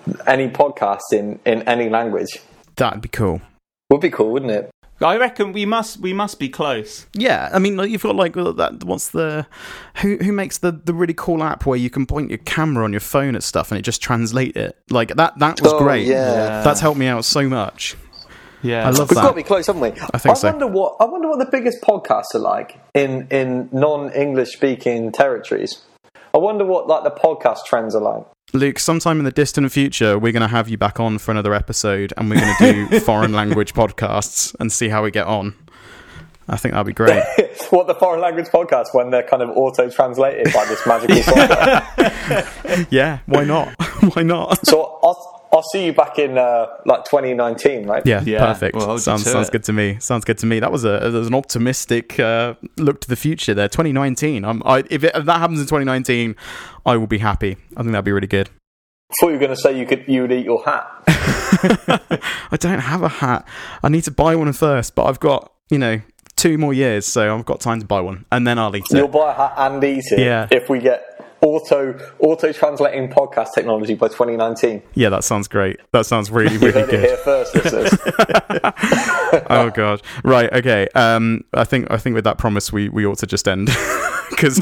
any podcast in, in any language. That'd be cool. Would be cool, wouldn't it? I reckon we must we must be close. Yeah, I mean, like, you've got like that. What's the who who makes the, the really cool app where you can point your camera on your phone at stuff and it just translate it? Like that that was Oh, great. yeah. That's helped me out so much. Yeah, I love We've that. got to be close, haven't we? I think I so. wonder what I wonder what the biggest podcasts are like in, in non-English speaking territories. I wonder what like the podcast trends are like. Luke, sometime in the distant future, we're going to have you back on for another episode, and we're going to do foreign language podcasts and see how we get on. I think that'd be great. What, the foreign language podcast when they're kind of auto-translated by this magical software? Yeah, why not? Why not? So I'll, I'll see you back in uh, like twenty nineteen, right? Yeah, Yeah, perfect. we'll hold you sounds to sounds it. good to me. Sounds good to me. That was a that was an optimistic uh, look to the future there. twenty nineteen. I'm, I, if, it, if that happens in twenty nineteen, I will be happy. I think that'd be really good. I thought you were going to say you could you would eat your hat. I don't have a hat. I need to buy one first, but I've got, you know, two more years, so I've got time to buy one, and then I'll eat it. You'll buy a hat and eat it Yeah. if we get auto auto translating podcast technology by twenty nineteen. Yeah, that sounds great. That sounds really, You really heard it good. here first, listeners. Oh god. Right. Okay. Um. I think. I think with that promise, we, we ought to just end, because,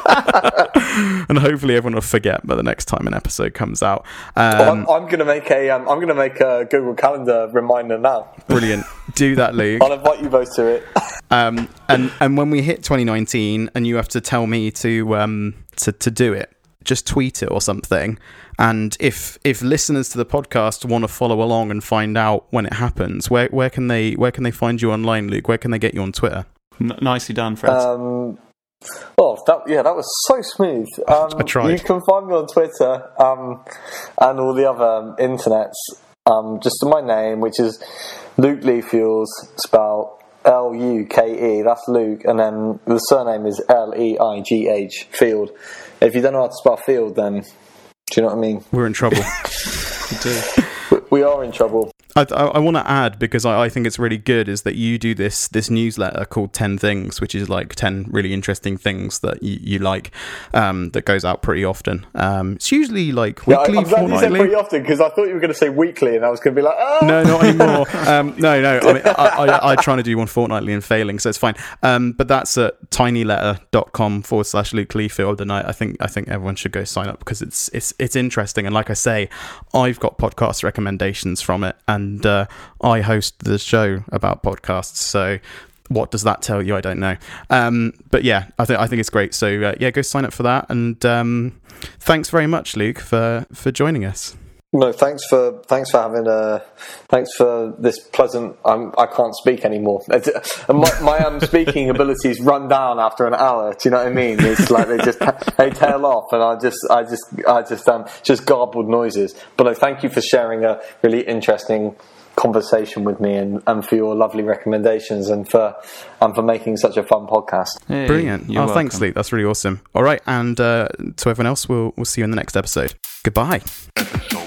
and hopefully everyone will forget by the next time an episode comes out. Um. I'm, I'm going to make a um, I'm going to make a Google Calendar reminder now. Brilliant. Do that, Luke. I'll invite you both to it. Um. And and when we hit twenty nineteen, and you have to tell me to um to to do it, just tweet it or something. And if if listeners to the podcast want to follow along and find out when it happens, where where can they where can they find you online, Luke? Where can they get you on Twitter? N- nicely done, Fred. Um, oh, that, yeah, that was so smooth. Um, I tried. You can find me on Twitter um, and all the other um, internets. Um, just my name, which is Luke Leafields, spelled L U K E. That's Luke, and then the surname is L E I G H Field. If you don't know how to spell Field, then do you know what I mean? We're in trouble. We are in trouble. I, I, I want to add, because I, I think it's really good, is that you do this this newsletter called ten Things, which is like ten really interesting things that you, you like, um, that goes out pretty often. Um, it's usually like Yeah, I, weekly, I'm glad you said fortnightly. pretty often, because I thought you were going to say weekly, and I was going to be like, oh! No, not anymore. um, no, no. I mean, I, I, I try to do one fortnightly and failing, so it's fine. Um, but that's at tinyletter.com forward slash Luke Leafield, and I, I think I think everyone should go sign up, because it's it's it's interesting. And like I say, I've got podcast recommendations from it, and uh, I host the show about podcasts. So what does that tell you? I don't know. Um, but yeah, I think I think it's great. So uh, yeah, go sign up for that. And um, thanks very much, Luke, for for joining us. No, thanks for thanks for having a thanks for this pleasant. I'm, I can't speak anymore. It's, my my um, speaking abilities run down after an hour. Do you know what I mean? It's like they just they tail off, and I just I just I just um just garbled noises. But I thank you for sharing a really interesting conversation with me, and, and for your lovely recommendations, and for and for making such a fun podcast. Hey, Brilliant. you're Oh, thanks, welcome. Luke. That's really awesome. All right, and uh, to everyone else, we'll we'll see you in the next episode. Goodbye. Episode